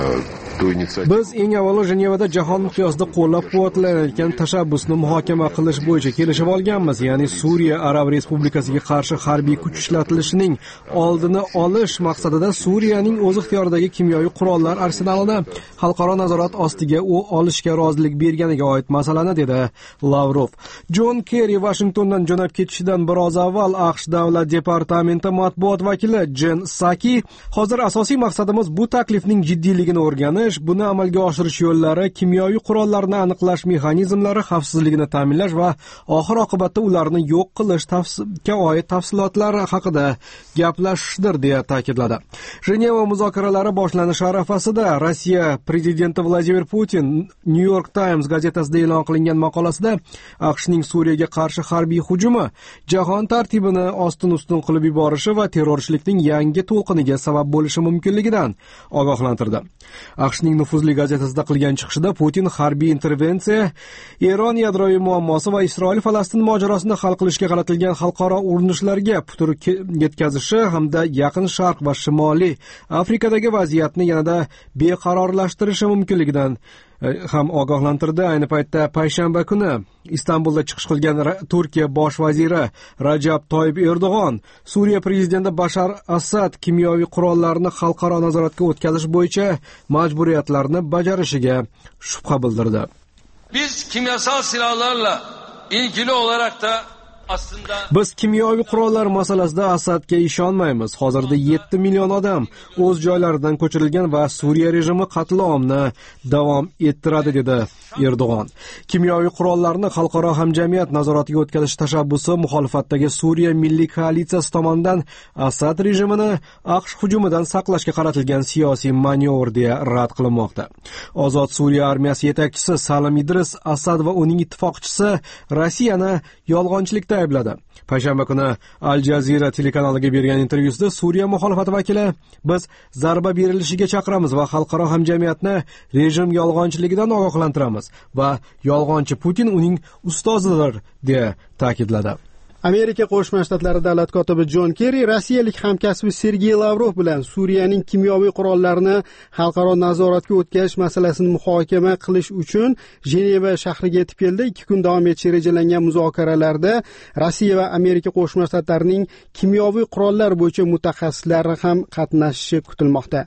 Biz eng avvalo Jenevada jahon miqyosida qo'llab-quvvatlanayotgan tashabbusni muhokama qilish bo'yicha kelishib olganmiz, ya'ni Suriya Arab Respublikasiga qarshi harbiy kuch ishlatilishining oldini olish maqsadida Suriyaning o'z ixtiyoridagi kimyoviy qurollar arsenalini xalqaro nazorat ostiga u olishga rozilik berganiga oid masalani, dedi Lavrov. Jon Kerri Washingtondan jo'nab ketishidan biroz avval AQSh davlat departamenti matbuot vakili Jen Psaki, hozir asosiy maqsadimiz bu taklifning jiddiyligini o'rganish, buni amalga oshirish yo'llari, kimyoviy qurollarni aniqlash mexanizmlari, xavfsizligini ta'minlash va oxir oqibatda ularni yo'q qilishga oid tafsilotlar haqida gaplashishdir, deya ta'kidladi. Jeneva muzokaralari boshlanish arafasida Rossiya prezidenti Vladimir Putin New York Times gazetasida e'lon qilingan maqolasida AQShning Suriyaga qarshi harbiy hujumi jahon tartibini ostin-ustun qilib yuborishi va terrorchilikning yangi to'lqiniga sabab bo'lishi mumkinligidan ogohlantirdi. AQShning nufuzli gazetasida qilgan chiqishida Putin harbiy intervensiya, Eron yadroviy muammosi va Isroil-Falastin mojarosini hal qilishga qaratilgan xalqaro urinishlarga putur yetkazishi hamda Yaqin Sharq va Shimoliy Afrikadagi vaziyatni yanada beqarorlashtirishi mumkinligidan ham ogohlantirdi. Ayni paytda payshanba kuni Istanbulda chiqish qilgan Turkiya bosh vaziri Rajab Toyyib Erdo'g'on Suriya prezidenti Bashar Asad kimyoviy qurollarni xalqaro nazoratga o'tkazish bo'yicha majburiyatlarni bajarishiga shubha bildirdi. Biz kimyasal silahlarla ilgili olarak da aslında Biz kimyoviy qurollar masalasida Asadga ishonmaymiz. Hozirda yetti million odam o'z joylaridan ko'chirilgan va Suriya rejimi qatlomni davom ettiradi, dedi Erdo'g'on. Kimyoviy qurollarni xalqaro hamjamiyat nazoratiga o'tkazish tashabbusi muxolifatdagi Suriya milliy koalitsiyasi tomonidan Asad rejimini AQSh hujumidan saqlashga qaratilgan siyosiy manyovr deya rad qilinmoqda. Ozod Suriya armiyasi yetakchisi Salim Idris Asad va uning ittifoqchisi Rossiyani yolg'onchilikda aybladi. Payshanba kuni Al Jazeera telekanaliga bergan intervyusida Suriya muxolifati vakili biz zarba berilishiga chaqiramiz va xalqaro hamjamiyatni rejim yolg'onchiligidan ogohlantiramiz va yolg'onchi Putin uning ustozidir, deya ta'kidladi. Amerika Qo'shma Shtatlari davlat kotibi Jon Kerri rossiyalik hamkasbi Sergey Lavrov bilan Suriyaning kimyoviy qurollarini xalqaro nazoratga o'tkazish masalasini muhokama qilish uchun Jeneva shahriga yetib keldi. ikki kun davom etishi rejalangan muzokaralarda Rossiya va Amerika Qo'shma Shtatlarining kimyoviy qurollar bo'yicha mutaxassislari ham qatnashishi kutilmoqda.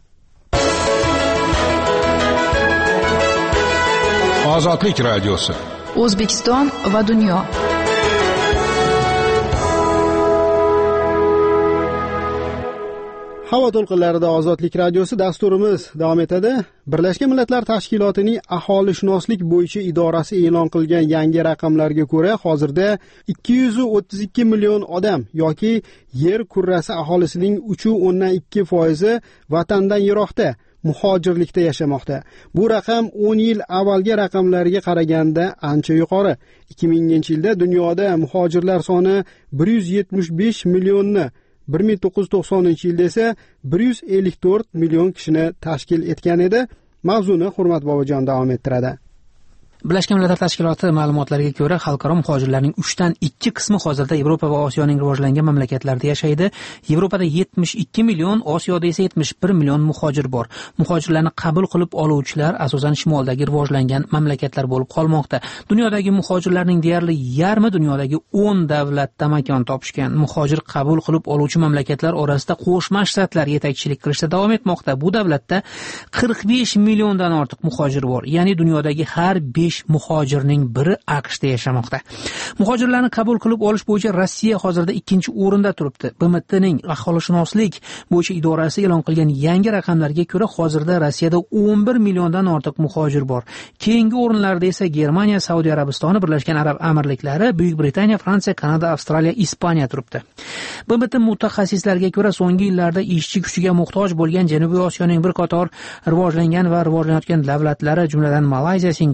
Ozodlik radiosi. O'zbekiston va dunyo. Havo to'lqinlarida Ozodlik radiosi dasturimiz davom etadi. Birlashgan Millatlar Tashkilotining aholishunoslik bo'yicha idorasi e'lon qilgan yangi raqamlarga ko'ra, hozirda ikki yuz o'ttiz ikki million odam yoki yer kurrasi aholisining uch nuqta o'ndan ikki foizi vatandan yiroqda, muhojirlikda yashamoqda. Bu raqam o'n yil avvalgi raqamlarga qaraganda ancha yuqori. ikki minginchi yilda dunyoda muhojirlar soni bir yuz yetmish besh millionni, bir ming to'qqiz yuz to'qsoninchi yilda esa bir yuz ellik to'rt million kishini tashkil etgan edi. Mavzuni Hurmat Bobojon davom ettiradi. Birlashgan Millatlar Tashkiloti ma'lumotlariga ko'ra, xalqaro muhojirlarning uchdan ikki qismi hozirda Yevropa va Osiyoning rivojlangan mamlakatlarida yashaydi. Yevropada yetmish ikki million, Osiyoda esa yetmish bir million muhojir bor. Muhojirlarni qabul qilib oluvchilar asosan shimoldagi rivojlangan mamlakatlar bo'lib qolmoqda. Dunyodagi muhojirlarning deyarli yarmi dunyodagi o'n davlatda makon topishgan. Muhojir qabul qilib oluvchi mamlakatlar orasida Qo'shma Shtatlar yetakchilik qilishda davom etmoqda. Bu davlatda qirq besh milliondan ortiq muhojir bor. Ya'ni dunyodagi har besh muhojirning biri AQShda yashamoqda. Muhojirlarni qabul qilib olish bo'yicha Rossiya hozirda ikkinchi o'rinda turibdi. B M Tning aholishunoslik bo'yicha idorasi e'lon qilgan yangi raqamlarga ko'ra, hozirda Rossiyada o'n bir milliondan ortiq muhojir bor. Keyingi o'rinlarda esa Germaniya, Saudiya Arabistoni, Birlashgan Arab Amirliklari, Buyuk Britaniya, Fransiya, Kanada, Avstraliya, Ispaniya turibdi. B M T mutaxassislariga ko'ra, so'nggi yillarda ishchi kuchiga muhtoj bo'lgan Janubiy Osiyoning bir qator rivojlangan va rivojlanayotgan davlatlari, jumladan Malayziya, Singapur,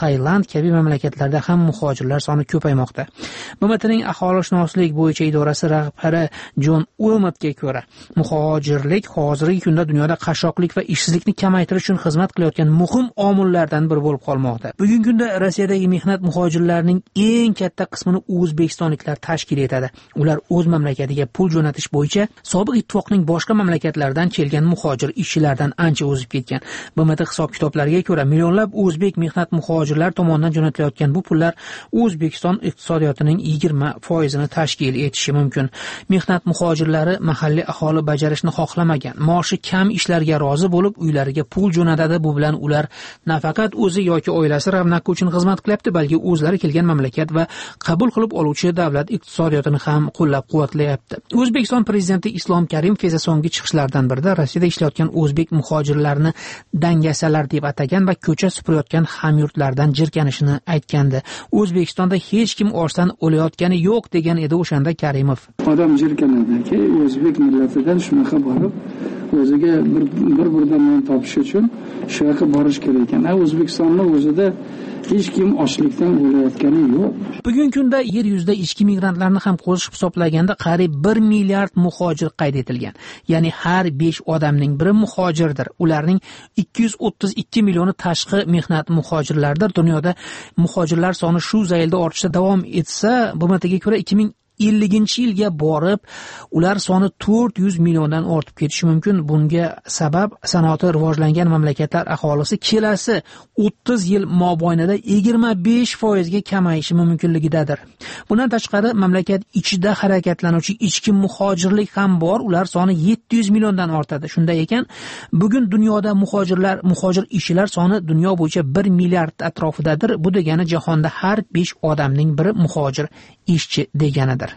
Tailand kabi mamlakatlarda ham muhojirlar soni ko'paymoqda. B M Tning aholishunoslik bo'yicha idorasi rahbari Jon Wilmotga ko'ra, muhojirlik hozirgi kunda dunyoda qashshoqlik va ishsizlikni kamaytirish uchun xizmat qilayotgan muhim omillardan biri bo'lib qolmoqda. Bugungi kunda Rossiyadagi mehnat muhojirlarining eng katta qismini o'zbekistonliklar tashkil etadi. Ular o'z mamlakatiga pul jo'natish bo'yicha sobiq ittifoqning boshqa mamlakatlaridan kelgan muhojir ishchilardan ancha o'zib ketgan. B M T hisob-kitoblariga ko'ra, millionlab o'zbek mehnat muhojirlar tomonidan jo'natilayotgan bu pullar O'zbekiston iqtisodiyotining yigirma foizini tashkil etishi mumkin. Mehnat muhojirlari mahalliy aholi bajarishni xohlamagan, maoshi kam ishlarga rozi bo'lib, uylariga pul jo'natadi. Bu bilan ular nafaqat o'zi yoki oilasi ravnaqi uchun xizmat qilyapti, balki o'zlari kelgan mamlakat va qabul qilib oluvchi davlat iqtisodiyotini ham qo'llab-quvvatlayapti. O'zbekiston prezidenti Islom Karimov esa so'nggi chiqishlardan birida Rossiyada ishlayotgan o'zbek muhojirlarini dangasalar deb atagan va ko'cha supurayotgan hamyurtlardan jirkanishini aytgandi. O'zbekistonda hech kim ochdan o'layotgani yo'q degan edi o'shanda Karimov. Odam jirkanadiki, o'zbek millatidan shunaqa borib, o'ziga bir bir birdan topish uchun shu yoqqa borish kerak ekan. O'zbekistonning o'zida hech kim ochlikdan o'layotgani yo'q. Bugungi kunda yer yuzida ichki migrantlarni ham qo'shib hisoblaganda qariyb bir milliard muhojir qayd etilgan. Ya'ni har besh odamning biri muhojirdir. Ularning ikki yuz o'ttiz ikki millioni tashqi mehnat muhojirlardir. Dunyoda muhojirlar soni shu zaylda ortishda davom etsa, B M Tga ko'ra ikki ming ellinchi yilga borib, ular soni to'rt yuz milliondan ortib ketishi mumkin. Bunga sabab sanoati rivojlangan mamlakatlar aholisi kelasi o'ttiz yil mobaynida yigirma besh foizga kamayishi mumkinligidadir. Bundan tashqari, mamlakat ichida harakatlanuvchi ichki muhojirlik ham bor. Ular soni yetti yuz milliondan ortadi. Shunday ekan, bugun dunyoda muhojirlar, muhojir ishchilar soni dunyo bo'yicha bir milliard atrofidadir. Bu degani jahonda har besh odamning biri muhojir ishchi deganidir.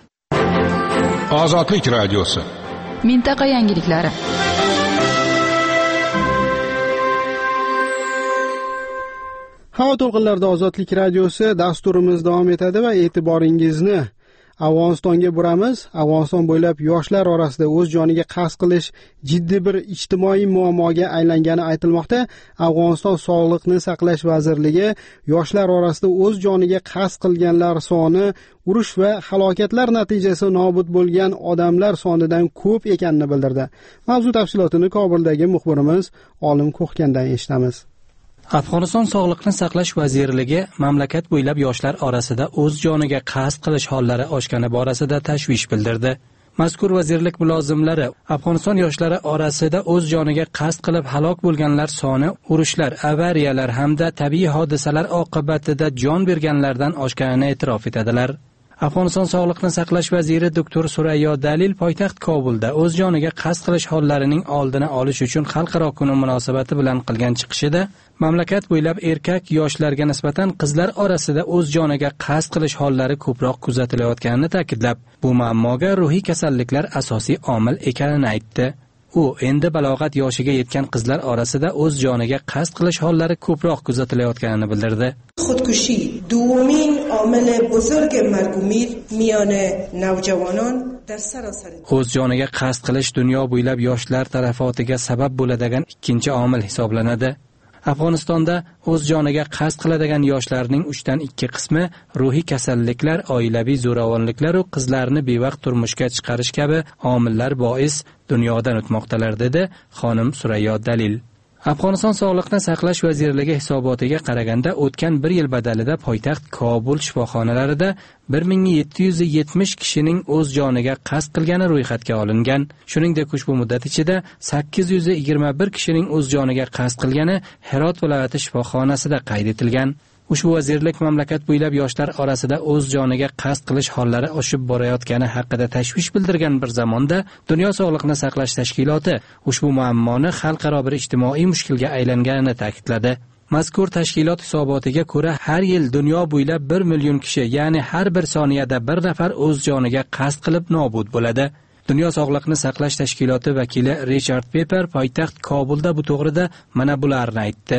Ozodlik radiosi. Mintaqa yangiliklari. Havo to'lqinlarida Ozodlik radiosi dasturimiz davom etadi va e'tiboringizni Afg'onistonga buramiz. Afg'oniston bo'ylab yoshlar orasida o'z joniga qasd qilish jiddiy bir ijtimoiy muammoga aylangani aytilmoqda. Afg'oniston Sog'liqni saqlash vazirligi yoshlar orasida o'z joniga qasd qilganlar soni urush va halokatlar natijasida nobud bo'lgan odamlar sonidan ko'p ekanini bildirdi. Mavzu tafsilotini Kobuldagi muxbirimiz Olim Ko'xkandan eshitamiz. Afg'oniston Sog'liqni saqlash vazirligi mamlakat bo'ylab yoshlar orasida o'z joniga qasd qilish hollari oshgani borasida tashvish bildirdi. Mazkur vazirlik mulozimlari Afg'oniston yoshlari orasida o'z joniga qasd qilib halok bo'lganlar soni urushlar, avariyalar hamda tabiiy hodisalar oqibatida jon berganlardan oshganini e'tirof etadilar. Afg'oniston Sog'liqni saqlash vaziri doktor Surayyo Dalil poytaxt Kobulda o'z joniga qasd qilish hollarining oldini olish uchun xalqaro kuni munosabati bilan qilgan chiqishida mamlakat bo'ylab erkak yoshlarga nisbatan qizlar orasida o'z joniga qasd qilish hollari ko'proq kuzatilayotganini ta'kidlab, bu muammoga ruhiy kasalliklar asosiy omil ekanini aytdi. U endi balog'at yoshiga yetgan qizlar orasida o'z joniga qasd qilish hollari ko'proq kuzatilayotganini bildirdi. خودکشی دومین عامل بزرگ مرگ و میر میان نوجوانان در سراسر o'z joniga qasd qilish dunyo bo'ylab yoshlar tarafotiga sabab bo'ladigan ikkinchi omil hisoblanadi. Afg'onistonda o'z joniga qasd qiladigan yoshlarning uchdan ikki qismi ruhiy kasalliklar, oilaviy zo'ravonliklar va qizlarni bevaqt turmushga chiqarish kabi omillar bois dunyodan o'tmoqdalar, dedi xonim Surayyo Dalil. Afg'oniston Sog'liqni saqlash vazirligi hisobotiga qaraganda, o'tgan bir yil badalida poytaxt Kobul shifoxonalarida bir ming yetti yuz yetmish kishining o'z joniga qasd qilgani ro'yxatga olingan. Shuningdek, ushbu muddat ichida sakkiz yuz yigirma bir kishining o'z joniga qasd qilgani Herot viloyati shifoxonasida qayd etilgan. Ushbu vazirlik mamlakat bo'ylab yoshlar orasida o'z joniga qasd qilish hollari oshib borayotgani haqida tashvish bildirgan bir zamonda Dunyo sog'liqni saqlash tashkiloti ushbu muammoni xalqaro bir ijtimoiy mushkulga aylanganini ta'kidladi. Mazkur tashkilot hisobotiga ko'ra, har yil dunyo bo'ylab bir million kishi, ya'ni har bir soniyada bir nafar o'z joniga qasd qilib nobud bo'ladi. Dunyo sog'liqni saqlash tashkiloti vakili Richard Pepper poytaxt Kobulda bu to'g'rida mana bularni aytdi.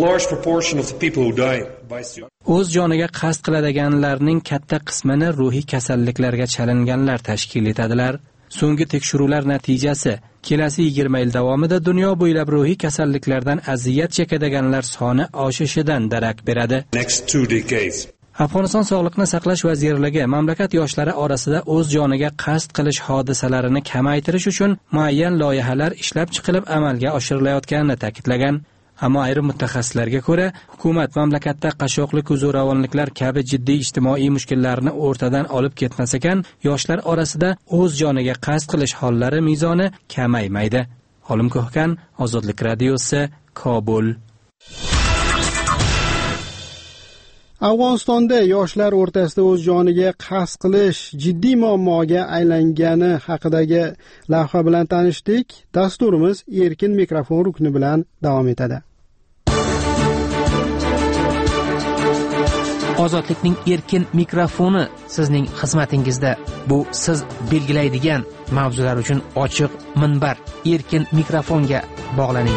O'z joniga qasd qiladiganlarning katta qismini ruhiy kasalliklarga chalinganlar tashkil etadilar. So'nggi tekshiruvlar natijasi kelasi yigirma yil davomida dunyo bo'ylab ruhiy kasalliklardan aziyat chekadiganlar soni oshishidan darak beradi. Afg'oniston Sog'liqni saqlash vazirligi mamlakat yoshlari orasida o'z joniga qasd qilish hodisalarini kamaytirish uchun muayyan loyihalar ishlab chiqilib amalga oshirilayotganini ta'kidlagan. Ammo ayrim mutaxassislarga ko'ra, hukumat mamlakatda qashshoqlik, zo'ravonliklar kabi jiddiy ijtimoiy mushkullarni o'rtadan olib ketmas ekan, yoshlar orasida o'z joniga qasd qilish hollari mezoni kamaymaydi. Olim Ko'hkan, Ozodlik radiosi, Kobul. Afg'onistonda yoshlar o'rtasida o'z joniga qasd qilish jiddiy muammoga aylangani haqidagi lavha bilan tanishdik. Dasturimiz erkin mikrofon rukni bilan davom etadi. Ozodlikning erkin mikrofoni sizning xizmatingizda. Bu siz belgilaydigan mavzular uchun ochiq minbar. Erkin mikrofonga bog'laning.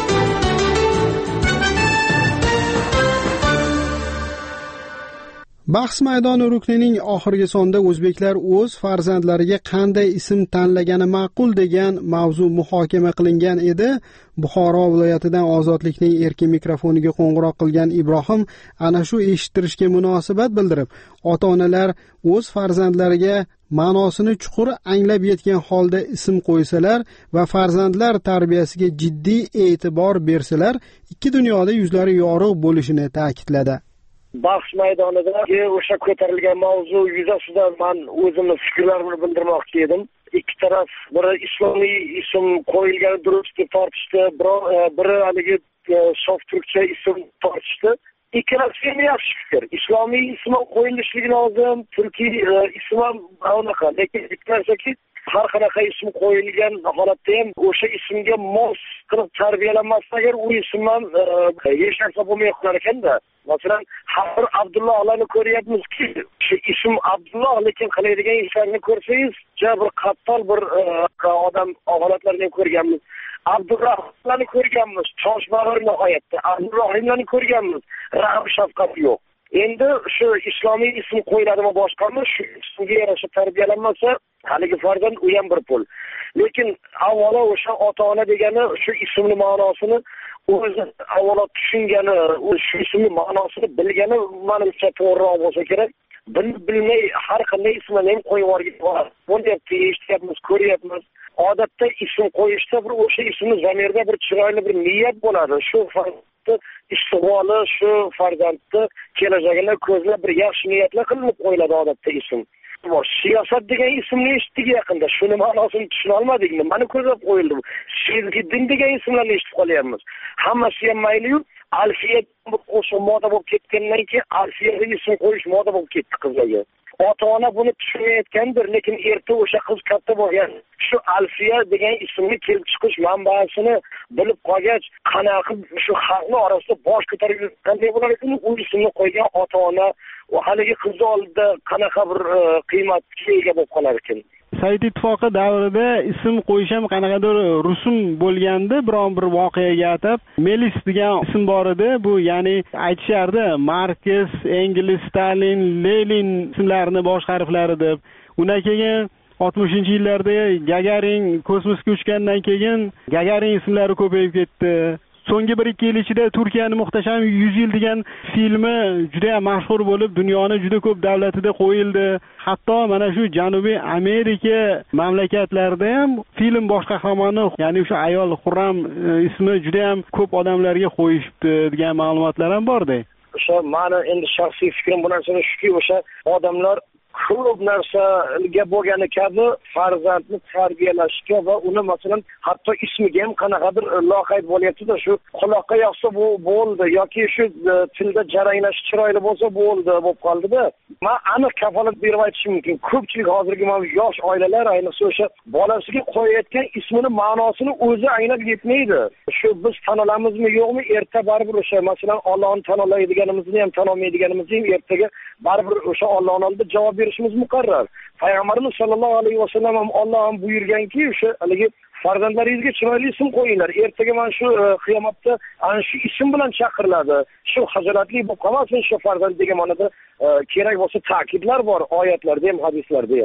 Bahs maydoni ruknining oxirgi sonida o'zbeklar o'z farzandlariga qanday ism tanlagani ma'qul degan mavzu muhokama qilingan edi. Buxoro viloyatidan Ozodlikning erkin mikrofoniga qo'ng'iroq qilgan Ibrohim ana shu eshittirishga munosabat bildirib, ota-onalar o'z farzandlariga ma'nosini chuqur anglab yetgan holda ism qo'ysalar va farzandlar tarbiyasiga jiddiy e'tibor bersalar, ikki dunyoda yuzlari yorug' bo'lishini ta'kidladi. Bahs maydonida o'sha ko'tarilgan mavzu yuzasidan men o'zimni fikrlarimni bildirmoqchi edim. Ikki taraf biri islomiy ism qo'yilgani durust deb tortishdi, biri haligi sof turkcha ism tortishdi. Ikkalasi ham yaxshi fikr. Islomiy ism qo'yilishligi lozim, turkiy ism ham anaqa. Lekin bitta narsaki, har qanaqa ism qo'yilgan holatda ham o'sha ismga mos qilib tarbiyalanmasa agar u ism ham hech narsa bo'lmay qolar ekanda. Masalan, har Abdullohlarni ko'ryapmizki, shu ism Abdulloh, lekin qiladigan ishlarni ko'rsangiz, juda bir qattol bir odam holatlarni ko'rganmiz. Abdurrahmonlarni ko'rganmiz, toshbag'ir nihoyatda. Abdurrohimlarni ko'rganmiz, rahm shafqat yo'q. Endi shu islomiy ism qo'yiladimi boshqami, shu ismga yarasha tarbiyalanmasa, haligi farzand u ham bir pul. Lekin avvalo o'sha ota-ona degani shu ismning ma'nosini o'zi avvalo tushungani, shu ismning ma'nosini bilgani menimcha to'g'riroq bo'lsa kerak. Bilmay har qanday ismni ham qo'yib yuborgan. Bo'lyapti, eshityapmiz, ko'ryapmiz. Odatda ism qo'yishda bir o'sha ismni zamirda bir chiroyli bir niyat bo'ladi. Shu farzandni istiqboli, shu farzandni kelajagini ko'zlab bir yaxshi niyatlar qilinib qo'yiladi odatda ism. Siyosat degan ismni eshitdik yaqinda. Shuni ma'nosini tushuna olmadikmi? Mana ko'zlab qo'yildi. Sevgiddin degan ismlarni eshitib qolyapmiz. Hammasi ham mayli-yu, Alfiya o'sha moda bo'lib ketgandan keyin Alfiyaga ism qo'yish moda bo'lib ketdi qizlarga. Ota-ona buni tushunmayotgandir, lekin erta o'sha qiz katta bo'lgan. Shu Alfiya degan ismni kelib chiqish manbasini bilib qolgach, qanaqa shu xalqni orasida bosh ko'tarib qanday bo'lar ekan, u ismni qo'ygan ota-ona va haligi qizni oldida qanaqa bir qiymatga ega bo'lib qolar ekan. Sovet ittifoqi davrida ism qo'yish ham qanaqadir rusum bo'lgandi, biron bir voqeaga atab. Melis degan ism bor edi. Bu ya'ni aytishardi, Markes, Engels, Stalin, Lenin ismlarini bosh harflari deb. Undan keyin oltmishinchi yillarda Gagarin kosmosga uchgandan keyin Gagarin ismlari ko'payib ketdi. So'nggi bir ikki yil ichida Turkiyaning muhtasham yuz yil degan filmi juda ham mashhur bo'lib, dunyoni juda ko'p davlatida qo'yildi. Hatto mana shu Janubiy Amerika mamlakatlarida ham film bosh qahramoni, ya'ni o'sha ayol Xurram ismi juda ham ko'p odamlarga qo'yishibdi degan ma'lumotlar ham bor-da. O'sha meni endi shaxsiy fikrim bu narsada shuki, o'sha odamlar ko'p narsaga bo'lgani kabi farzandni tarbiyalashga va uni masalan hatto ismiga ham qanaqadir loqayd bo'lyapti-da, shu quloqqa yoqsa bu bo'ldi yoki shu tilda jaranglash chiroyli bo'lsa bo'ldi bo'lib qoldi-da. Men aniq kafolat berib aytishim mumkin. Ko'pchilik hozirgi mana yosh oilalar ayniqsa o'sha bolasiga qo'yayotgan ismini ma'nosini o'zi anglab yetmaydi. Shu biz tan olamizmi yo'qmi, erta baribir o'sha masalan Allohni tan oladiganimizni ham tan olmaydiganimizni ham ertaga baribir o'sha Allohning oldida javob berishimiz muqarrar. Payg'ambarimiz sollallohu alayhi vasallam ham Alloh ham buyurganki, o'sha haligi farzandlaringizga chiroyli ism qo'yinglar. Ertaga mana shu qiyomatda ana shu ism bilan chaqiriladi. Shu hazoratli bo'lib qolmasin shu farzand degan ma'noda kerak bo'lsa ta'kidlar bor oyatlarda ham, hadislarda ham.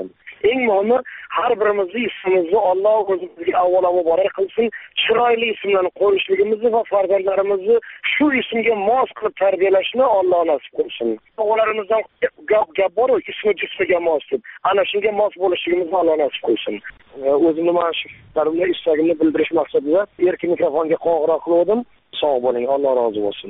eng muhimi har birimizni ismimizni Alloh o'zimizga avvalo muborak qilsin, chiroyli ismlarni qo'yishligimizni va farzandlarimizni shu ismga mos qilib tarbiyalashni Alloh nasib qilsin. O'g'illarimizdan gap gap bor-ku, ismi jismiga mos deb. Ana shunga mos bo'lishligimizni Alloh nasib qilsin. O'zimni mana shu fikrlarimni, istagimni bildirish maqsadida erkin mikrofonga qo'ng'iroq qildim. Sog' bo'ling, Alloh rozi bo'lsin.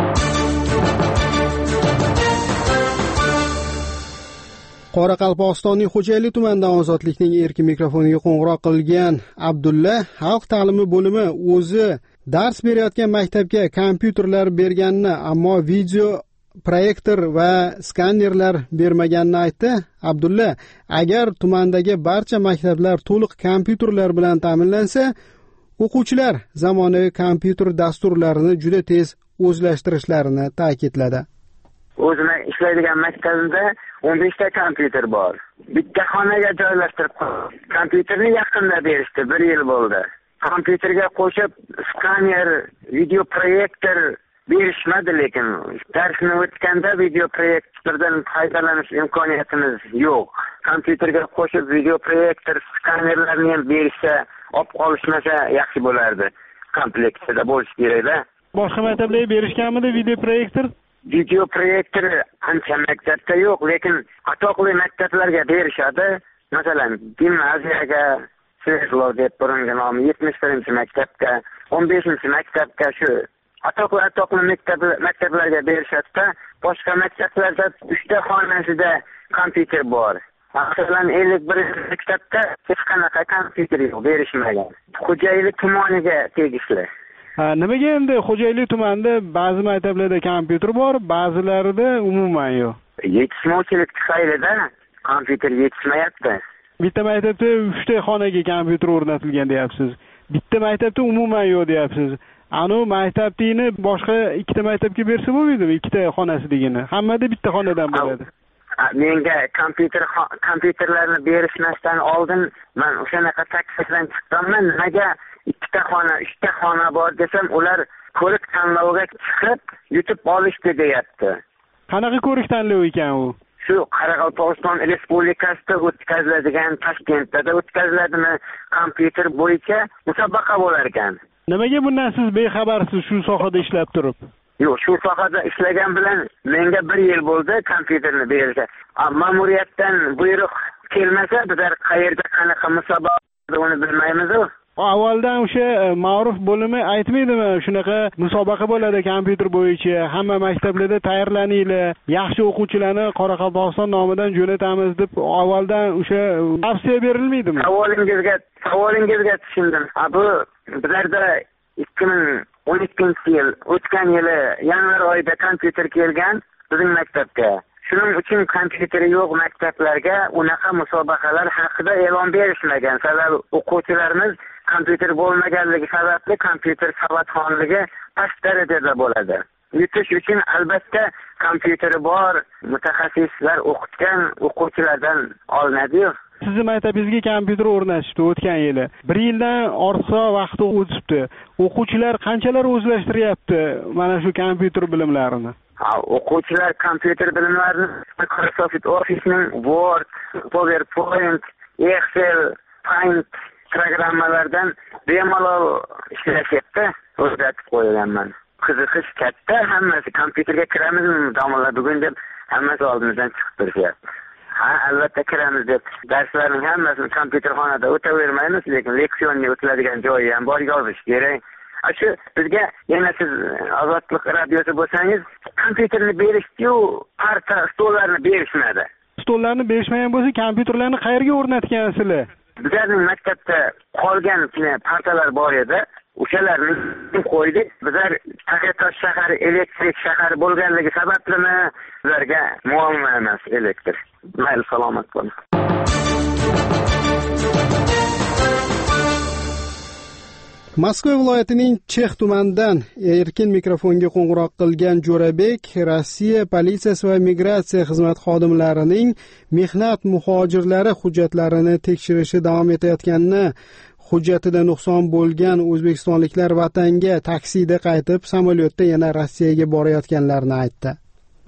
Qoraqalpog'istonning Xo'jayli tumanidan Ozodlikning erkin mikrofoniga qo'ng'iroq qilgan Abdulla xalq ta'limi bo'limi o'zi dars berayotgan maktabga kompyuterlar berganini, ammo video proyektor va skanerlar bermaganini aytdi. Abdulla, agar tumandagi barcha maktablar to'liq kompyuterlar bilan ta'minlansa, o'quvchilar zamonaviy kompyuter dasturlarini juda tez o'zlashtirishlarini ta'kidladi. O'zim ishlaydigan maktabimda o'n beshta kompyuter bor. Bitta xonaga joylashtirib kompyuterni yaqinda berishdi, bir yil bo'ldi. Kompyuterga qo'shib skaner, video proyektor berishmadi, lekin darsni o'tganda video proyektordan foydalanish imkoniyatimiz yo'q. Kompyuterga qo'shib video proyektor, skanerlarni ham berishsa, olib qolishmasa yaxshi bo'lardi. Kompleksida bo'lish kerak-da. Boshqa maktablarga berishganmidi video proyektor? Video proyektor ancha maktabda yo'q, lekin atoqli maktablarga berishadi. Masalan, gimnaziyaga, Svezlov deb burungi nomi yetmish birinchi maktabga, o'n beshinchi maktabga shu atoqli atoqli maktablarga berishadi. Boshqa maktablarda uchta xonasida kompyuter bor. Masalan, ellik birinchi maktabda hech qanaqa kompyuter yo'q, berishmagan. Xo'jayli tumaniga tegishli. Ha, nimaga endi Xo'jayli tumanida ba'zi maktablarda kompyuter bor, ba'zilarida umuman yo'q? Yetishmovchilik tufayli-da kompyuter yetishmayapti. Bitta maktabda uchta xonaga kompyuter o'rnatilgan deyapsiz. Bitta maktabda umuman yo'q deyapsiz. Anu maktabni boshqa ikkita maktabga bersa bo'lmaydimi? Ikkita xonasidagini. Hammada bitta xonadan bo'ladi. Menga kompyuter kompyuterlarni berishmasdan oldin men o'shanaqa taklifdan chiqqanman. Nimaga ikkita xona, uchta xona bor desam, ular ko'rik tanloviga chiqib, yutib olishdi deyapti. Qanaqa ko'rik tanlov ekan u? Shu Qoraqalpog'iston Respublikasida o'tkaziladigan, Toshkentda o'tkaziladimi kompyuter bo'yicha musobaqa bo'lar ekan. Nimaga bundan siz bexabarsiz shu sohada ishlab turib? Yo'q, shu sohada ishlagan bilan menga bir yil bo'ldi kompyuterni berishga. Ma'muriyatdan buyruq kelmasa, bizlar qayerda qanaqa musobaqa uni bilmaymiz-ku. Avvaldan o'sha ma'ruf bo'limi aytmaydimi, shunaqa musobaqa bo'ladi kompyuter bo'yicha, hamma maktablarda tayyorlaninglar, yaxshi o'quvchilarni Qoraqalpog'iston nomidan jo'natamiz deb avvaldan o'sha tavsiya berilmaydimi? Savolingizga, savolingizga tushundim. Bu bizlarda ikki ming o'n ikkinchi yil o'tgan yili yanvar oyida kompyuter kelgan bizning maktabga. Shuning uchun kompyuteri yo'q maktablarga unaqa musobaqalar haqida e'lon berishmagan. Sababi o'quvchilarimiz kompyuter bo'lmaganligi sababli kompyuter savodxonligi past darajada bo'ladi. Yutish uchun albatta kompyuteri bor mutaxassislar o'qitgan o'quvchilardan olinadi-yu. Sizni maktabingizga kompyuter o'rnatishdi o'tgan yili. Bir yildan ortiqroq vaqt o'tibdi. O'quvchilar qanchalar o'zlashtiryapti mana shu kompyuter bilimlarini? Ha, o'quvchilar kompyuter bilimlarini Microsoft Office'ning Word, PowerPoint, Excel, Paint programmalardan bemalol ishlashyapti. O'rgatib qo'yganman. Qiziqish katta, hammasi kompyuterga kiramizmi, domlalar bugun deb hammasi oldimizdan chiqib turishyapti. Ha, albatta kiramiz deb darslarning hammasini kompyuterxonada o'tavermaymiz, lekin leksiyonni o'tiladigan joyi ham bor, yozish kerak. Shu bizga yana siz Ozodlik radiosi bo'lsangiz, kompyuterni berishdi-yu, parta, stollarni berishmadi. Stollarni berishmagan bo'lsa, kompyuterlarni qayerga o'rnatgansizlar? Bizlarning maktabda qolgan partalar bor edi. O'shalarni qo'ydik. Bizlar Taqetosh shahar elektrik shahar bo'lganligi sabablimi bizlarga muammo emas elektr. Mayli, salomat bo'ling. Moskva viloyatining Chex tumanidan erkin mikrofonga qo'ng'iroq qilgan Jo'rabek Rossiya politsiyasi va migratsiya xizmat xodimlarining mehnat muhojirlari hujjatlarini tekshirishi davom etayotganini, hujjatida nuqson bo'lgan o'zbekistonliklar vatanga taksida qaytib, samolyotda yana Rossiyaga borayotganlarini aytdi.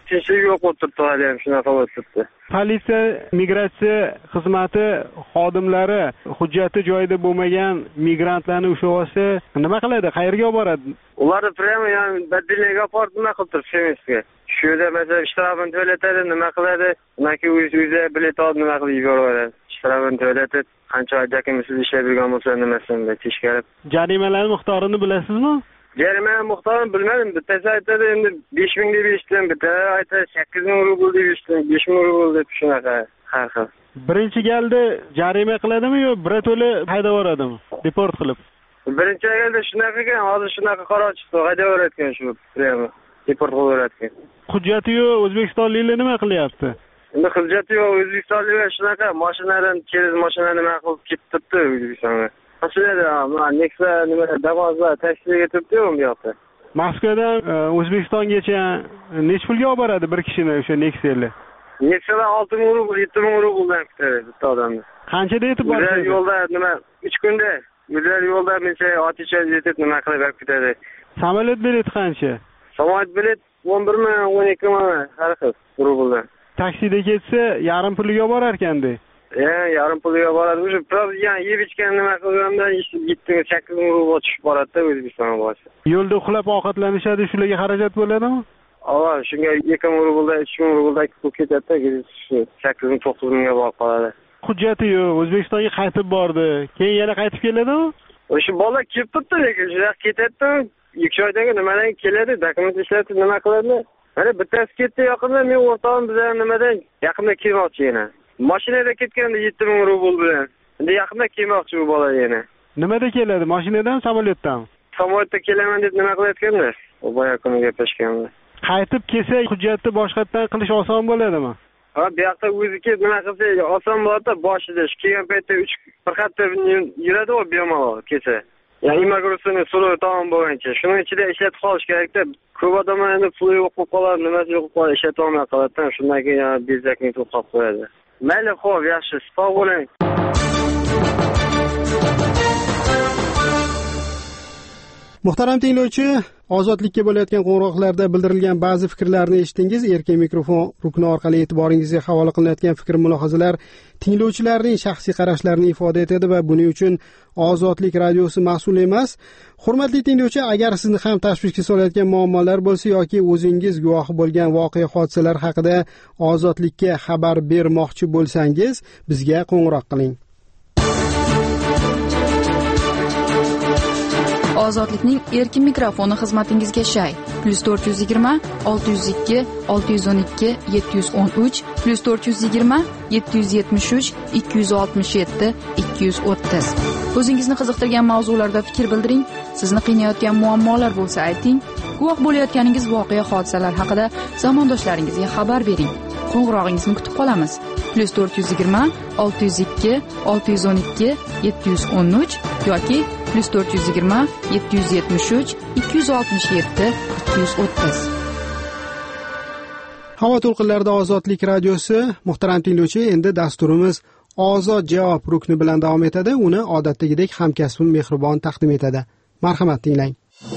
tinchlik yo'q bo'lib turibdi, hali ham shunaqa bo'lib turibdi. Politsiya migratsiya xizmati xodimlari hujjati joyida bo'lmagan migrantlarni ushlab olsa, nima qiladi? Qayerga olib boradi? Ularni prямо yani badilniga olib nima qilib turibdi Semensga. Shu yerda masalan ishtirobini to'latadi, nima qiladi? Unaki o'zi bilet olib nima qilib yuboradi? Ishtirobini to'latadi. Qancha jakimsiz ishlab yurgan bo'lsa nimasini teshkarib. Jarimalar miqdorini bilasizmi? Jarima miqdorini bilmadim. Bittasi aytadi endi besh ming deb eshitdim, bitta aytadi sakkiz ming rubl deb eshitdim, besh ming rubl deb shunaqa har xil. Birinchi galda jarima qiladimi yo birato'la haydab yuboradimi? Deport qilib. Birinchi galda shunaqa ekan, hozir shunaqa qaror chiqdi, haydab yuborayotgan shu prямо deport qilib yuborayotgan. Hujjati yo'q, o'zbekistonliklar nima qilyapti? Endi hujjati yo'q, o'zbekistonliklar shunaqa mashinadan kelib mashina nima qilib ketibdi O'zbekistonga. Mashinada Nexia nima davozlar taksiga turibdi-ku bu yoqda. Moskvadan O'zbekistongacha necha pulga olib boradi bir kishini o'sha Nexialar? Nexialar olti ming rubl, yetti ming rubldan kutadi bitta odamni. Qanchada yetib boradi? Yo'lda nima uch kunda, ular yo'lda mencha oticha yetib nima qilib olib ketadi. Samolyot bileti qancha? Samolyot bilet o'n bir ming, o'n ikki ming har xil rubldan. Taksida ketsa yarim puliga olib borar ekanda. E, yarim puliga boradi. O'sha prob yani yeb ichgan nima qilgandan yetti sakkiz ming rubl tushib boradi-da O'zbekistonga borsa. Yo'lda uxlab ovqatlanishadi, shularga xarajat bo'ladimi? Ava, shunga ikki ming rubldan, uch ming rubldan ko'p ketadi-da, sakkiz ming to'qqiz mingga borib qoladi. Hujjati yo'q, O'zbekistonga qaytib bordi. Keyin yana qaytib keladimi? O'sha bola kelib turibdi, lekin shu yoqqa ketadi-da, ikki oydagi nimadan keladi, dokument ishlatib nima qiladi? Mana bittasi ketdi yaqinda, men o'rtog'im bizlar nimadan yaqinda kelmoqchi yana. Mashinada ketganda yetti ming rubl bilan. Endi yaqinda kelmoqchi bu bola yana. Nimada keladi? Mashinadan, samolyotdanmi? Samolyotda kelaman deb nima qilayotganda? U boya kuni gaplashganmiz. Qaytib kelsa, hujjatni boshqatdan qilish oson bo'ladimi? Ha, bu yoqda o'zi kelib nima qilsa oson bo'ladi-da, boshida kelgan paytda uch bir hafta yuradi-ku bemalol kelsa. Yani immigratsiyani so'rov tamom bo'lgancha, shuning ichida ishlatib qolish kerak-da. Ko'p odamlar endi puli yo'q bo'lib qoladi, nimasi yo'q bo'lib qoladi, ishlatib olmay qoladi-da, shundan keyin yana bezakni to'xtab qo'yadi. Mayli, xo'p, yaxshi, sog' bo'ling. Muhtaram tinglovchi, ozodlikka bo'layotgan qo'ng'iroqlarda bildirilgan ba'zi fikrlarni eshitdingiz. Erkin mikrofon rukni orqali e'tiboringizga havola qilinayotgan fikr mulohazalar tinglovchilarning shaxsiy qarashlarini ifoda etadi va buning uchun Ozodlik radiosi mas'ul emas. Hurmatli tinglovchi, agar sizni ham tashvishga solayotgan muammolar bo'lsa yoki o'zingiz guvohi bo'lgan voqea hodisalar haqida Ozodlikka xabar bermoqchi bo'lsangiz, bizga qo'ng'iroq qiling. Ozodlikning erkin mikrofoni xizmatingizga shay. plus to'rt yuz yigirma, olti yuz ikki, olti yuz o'n ikki, yetti yuz o'n uch, plus to'rt yuz yigirma, yetti yuz yetmish uch, ikki yuz oltmish yetti, ikki yuz o'ttiz. O'zingizni qiziqtirgan mavzularda fikr bildiring. Sizni qiynayotgan muammolar bo'lsa ayting. Guvoh bo'layotganingiz voqea hodisalar haqida zamondoshlaringizga xabar bering. Qo'ng'irog'ingizni kutib qolamiz. plus to'rt yuz yigirma, olti yuz ikki, olti yuz o'n ikki, yetti yuz o'n uch yoki plus to'rt yuz yigirma, yetti yuz yetmish uch, ikki yuz oltmish yetti, ikki yuz o'ttiz. Havo to'lqinlarida Ozodlik radiosi. Muhtaram tinglovchi, endi dasturimiz Ozod javob rukni bilan davom etadi. Uni odatdagidek hamkasbim Mehribon taqdim etadi. Marhamat, tinglang.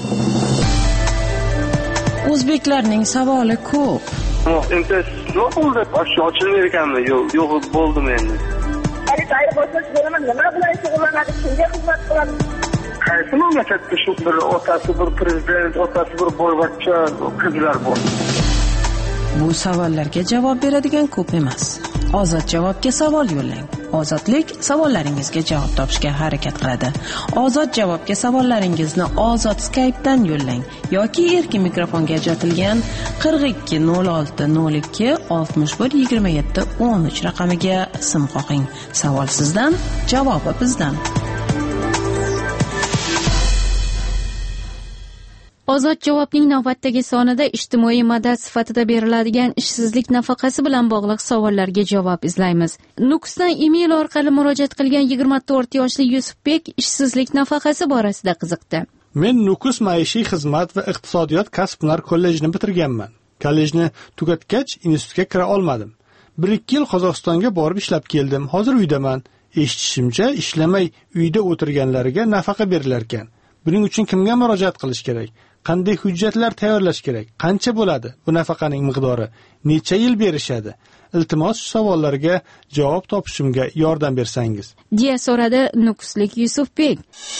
O'zbeklarning savoli ko'p. Endi yo'q bo'ldi, ochilmaydi ekanmi? Yo'q, yo'q bo'ldimi endi? Hali tayyor bo'lsangiz bo'laman, nima bilan shug'ullanadi, kimga xizmat qiladi? Qaysi mamlakatda shu bir otasi bir prezident, otasi bir boyvachcha qizlar bor? Bu savollarga javob beradigan ko'p emas. Ozod javobga savol yo'llang. Ozodlik savollaringizga javob topishga harakat qiladi. Ozod javobga savollaringizni Ozod Skype'dan yo'llang yoki erkin mikrofonga ajratilgan qirq ikki nol olti nol ikki oltmish bir yigirma yetti o'n uch raqamiga sim qo'ying. Savol sizdan, javobi bizdan. Ozod javobning navbatdagi sonida ijtimoiy madad sifatida beriladigan ishsizlik nafaqasi bilan bog'liq savollarga javob izlaymiz. Nukusdan email orqali murojaat qilgan yigirma to'rt yoshli Yusufbek ishsizlik nafaqasi borasida qiziqdi. Men Nukus maishiy xizmat va iqtisodiyot kasb-hunar kollejini bitirganman. Kollejni tugatgach institutga kira olmadim. bir ikki yil Qozog'istonga borib ishlab keldim. Hozir uydaman. Eshitishimcha, ishlamay uyda o'tirganlarga nafaqa berilar ekan. Buning uchun kimga murojaat qilish kerak? Qanday hujjatlar tayyorlash kerak? Qancha bo'ladi bu nafaqaning miqdori? Necha yil berishadi? Iltimos shu savollarga javob topishimga yordam bersangiz, deya so'radi Nukuslik Yusufbek.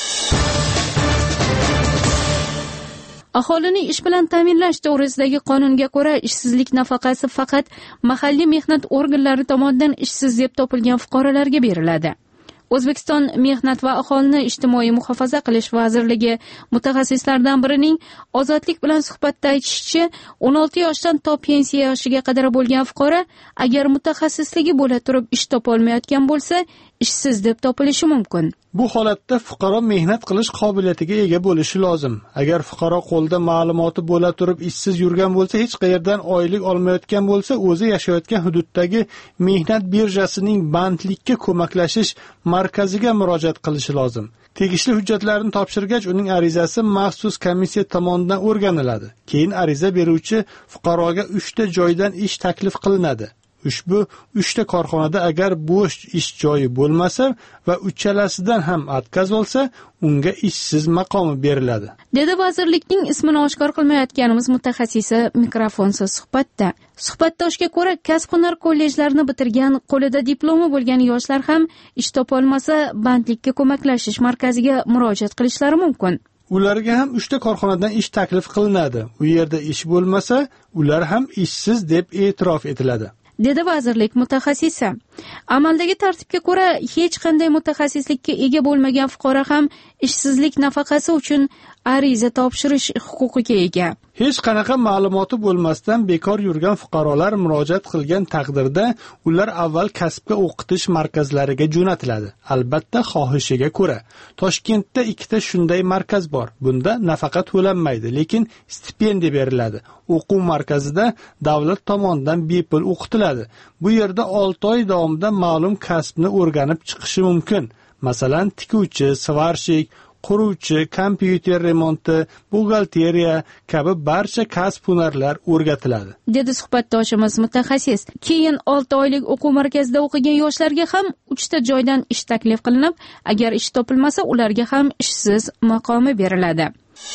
Aholini ish bilan ta'minlash to'g'risidagi qonunga ko'ra, ishsizlik nafaqasi faqat mahalliy mehnat organlari tomonidan ishsiz deb topilgan fuqarolarga beriladi. O'zbekiston Mehnat va aholini ijtimoiy muhofaza qilish vazirligi mutaxassislaridan birining Ozodlik bilan suhbatda aytishicha, o'n olti yoshdan to pensiya yoshiga qadar bo'lgan fuqaro agar mutaxassisligi bo'la turib ish topa olmayotgan bo'lsa, ishsiz deb topilishi mumkin. Bu holatda fuqaro mehnat qilish qobiliyatiga ega bo'lishi lozim. Agar fuqaro qo'lda ma'lumoti bo'la turib ishsiz yurgan bo'lsa, hech qayerdan oylik olmayotgan bo'lsa, o'zi yashayotgan hududdagi mehnat birjasining bandlikka ko'maklashish markaziga murojaat qilishi lozim. Tegishli hujjatlarni topshirgach, uning arizasi maxsus komissiya tomonidan o'rganiladi. Keyin ariza beruvchi fuqaroga uchta joydan ish taklif qilinadi. Ushbu uchta korxonada agar bo'sh ish joyi bo'lmasa va uchalasidan ham отказ olsa, unga ishsiz maqomi beriladi, dedi vazirlikning ismini oshkor qilmayotganimiz mutaxassisi mikrofonsiz suhbatda. Suhbatdoshga ko'ra, kasb-hunar kollejlarini bitirgan, qo'lida diplomi bo'lgan yoshlar ham ish topa olmasa, bandlikka ko'maklashish markaziga murojaat qilishlari mumkin. Ularga ham uchta korxonadan ish taklif qilinadi. U yerda ish bo'lmasa, ular ham ishsiz deb e'tirof etiladi, dedi vazirlik mutaxassisi. Amaldagi tartibga ko'ra, hech qanday mutaxassislikka ega bo'lmagan fuqaro ham ishsizlik nafaqasi uchun ariza topshirish huquqiga ega. Hech qanaqa ma'lumoti bo'lmasdan bekor yurgan fuqarolar murojaat qilgan taqdirda ular avval kasbga o'qitish markazlariga jo'natiladi. Albatta, xohishiga ko'ra. Toshkentda ikkita shunday markaz bor. Bunda nafaqa to'lanmaydi, lekin stipendiya beriladi. O'quv markazida davlat tomonidan bepul o'qitiladi. Bu yerda olti oy davomida ma'lum kasbni o'rganib chiqishi mumkin. Masalan, tikuvchi, svarshik, quruvchi, kompyuter remonti, buxgalteriya kabi barcha kasb-hunarlar o'rgatiladi, dedi suhbatdoshimiz mutaxassis. Keyin olti oylik o'quv markazida o'qigan yoshlarga ham uchta joydan ish taklif qilinib, agar ish topilmasa, ularga ham ishsiz maqomi beriladi.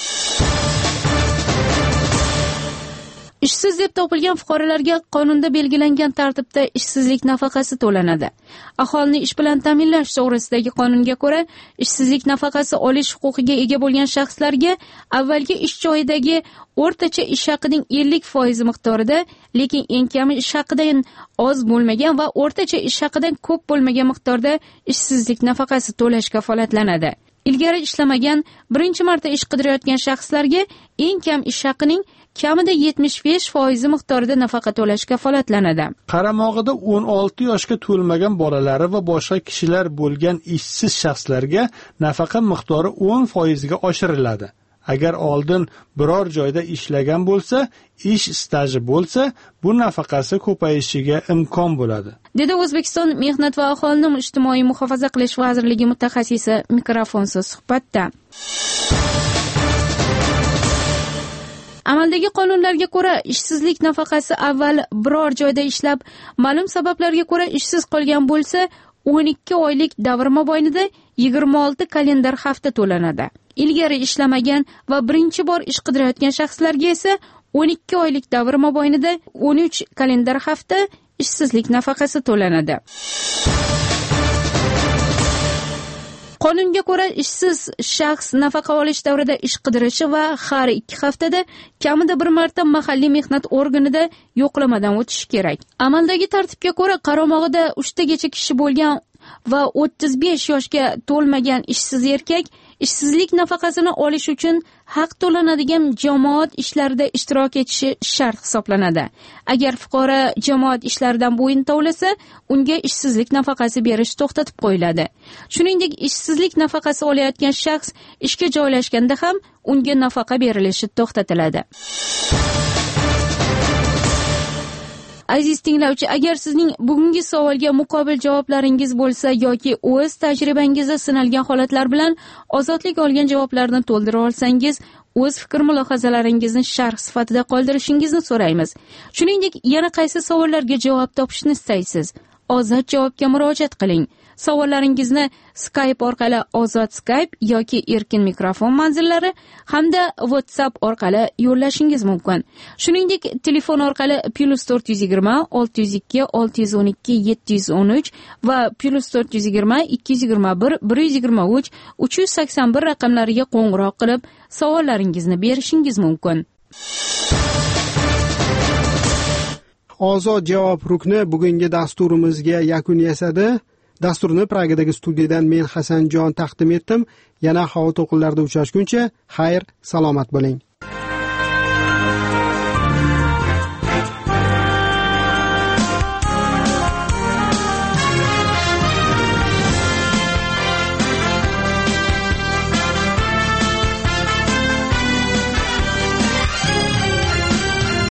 Ishsiz deb topilgan fuqarolarga qonunda belgilangan tartibda ishsizlik nafaqasi to'lanadi. Aholini ish bilan ta'minlash to'g'risidagi qonunga ko'ra, ishsizlik nafaqasi olish huquqiga ega bo'lgan shaxslarga avvalgi ish joyidagi o'rtacha ish haqining ellik foizi miqdorida, lekin eng kami ish haqidan oz bo'lmagan va o'rtacha ish haqidan ko'p bo'lmagan miqdorda ishsizlik nafaqasi to'lash kafolatlanadi. Ilgari ishlamagan, birinchi marta ish qidirayotgan shaxslarga eng kam ish haqining kamida yetmish besh foizi miqdorida nafaqa to'lash kafolatlanadi. Qaramog'ida o'n olti yoshga to'lmagan bolalari va boshqa kishilar bo'lgan ishsiz shaxslarga nafaqa miqdori o'n foizga oshiriladi. Agar oldin biror joyda ishlagan bo'lsa, ish staji bo'lsa, bu nafaqasi ko'payishiga imkon bo'ladi, dedi O'zbekiston Mehnat va aholini ijtimoiy muhofaza qilish vazirligi mutaxassisi mikrofonsiz suhbatda. Amaldagi qonunlarga ko'ra, ishsizlik nafaqasi avval biror joyda ishlab, ma'lum sabablarga ko'ra ishsiz qolgan bo'lsa, o'n ikki oylik davr mobaynida yigirma olti kalendar hafta to'lanadi. Ilgari ishlamagan va birinchi bor ish qidirayotgan shaxslarga esa o'n ikki oylik davr mobaynida o'n uch kalendar hafta ishsizlik nafaqasi to'lanadi. Qonunga ko'ra, ishsiz shaxs nafaqa olish davrida ish qidirishi va har ikki haftada kamida bir marta mahalliy mehnat organida yo'qlamadan o'tishi kerak. Amaldagi tartibga ko'ra, qaramog'ida uchtagacha kishi bo'lgan va o'ttiz besh yoshga to'lmagan ishsiz erkak ishsizlik nafaqasini olish uchun haq to'lanadigan jamoat ishlarida ishtirok etishi shart hisoblanadi. Agar fuqaro jamoat ishlaridan bo'yin tovlasa, unga ishsizlik nafaqasi berish to'xtatib qo'yiladi. Shuningdek, ishsizlik nafaqasi olayotgan shaxs ishga joylashganda ham unga nafaqa berilishi to'xtatiladi. Aziz tinglovchi, agar sizning bugungi savolga muqobil javoblaringiz bo'lsa yoki o'z tajribangizda sinalgan holatlar bilan ozodlik olgan javoblarni to'ldira olsangiz, o'z fikr mulohazalaringizni sharh sifatida qoldirishingizni so'raymiz. Shuningdek, yana qaysi savollarga javob topishni istaysiz? ozod javobga murojaat qiling. Savollaringizni Skype orqali ozod Skype yoki erkin mikrofon manzillari hamda WhatsApp orqali yo'llashingiz mumkin. Shuningdek, telefon orqali plus to'rt yuz yigirma olti yuz ikki olti yuz o'n ikki yetti yuz o'n uch va plus to'rt yuz yigirma ikki yuz yigirma bir bir yuz yigirma uch uch yuz sakson bir raqamlariga qo'ng'iroq qilib savollaringizni berishingiz mumkin. Ozod javob rukni bugungi dasturimizga yakun yasadi. Dasturni Pragadagi studiyadan men Hasanjon taqdim etdim. Yana havo to'lqinlarida uchrashguncha xayr, salomat bo'ling.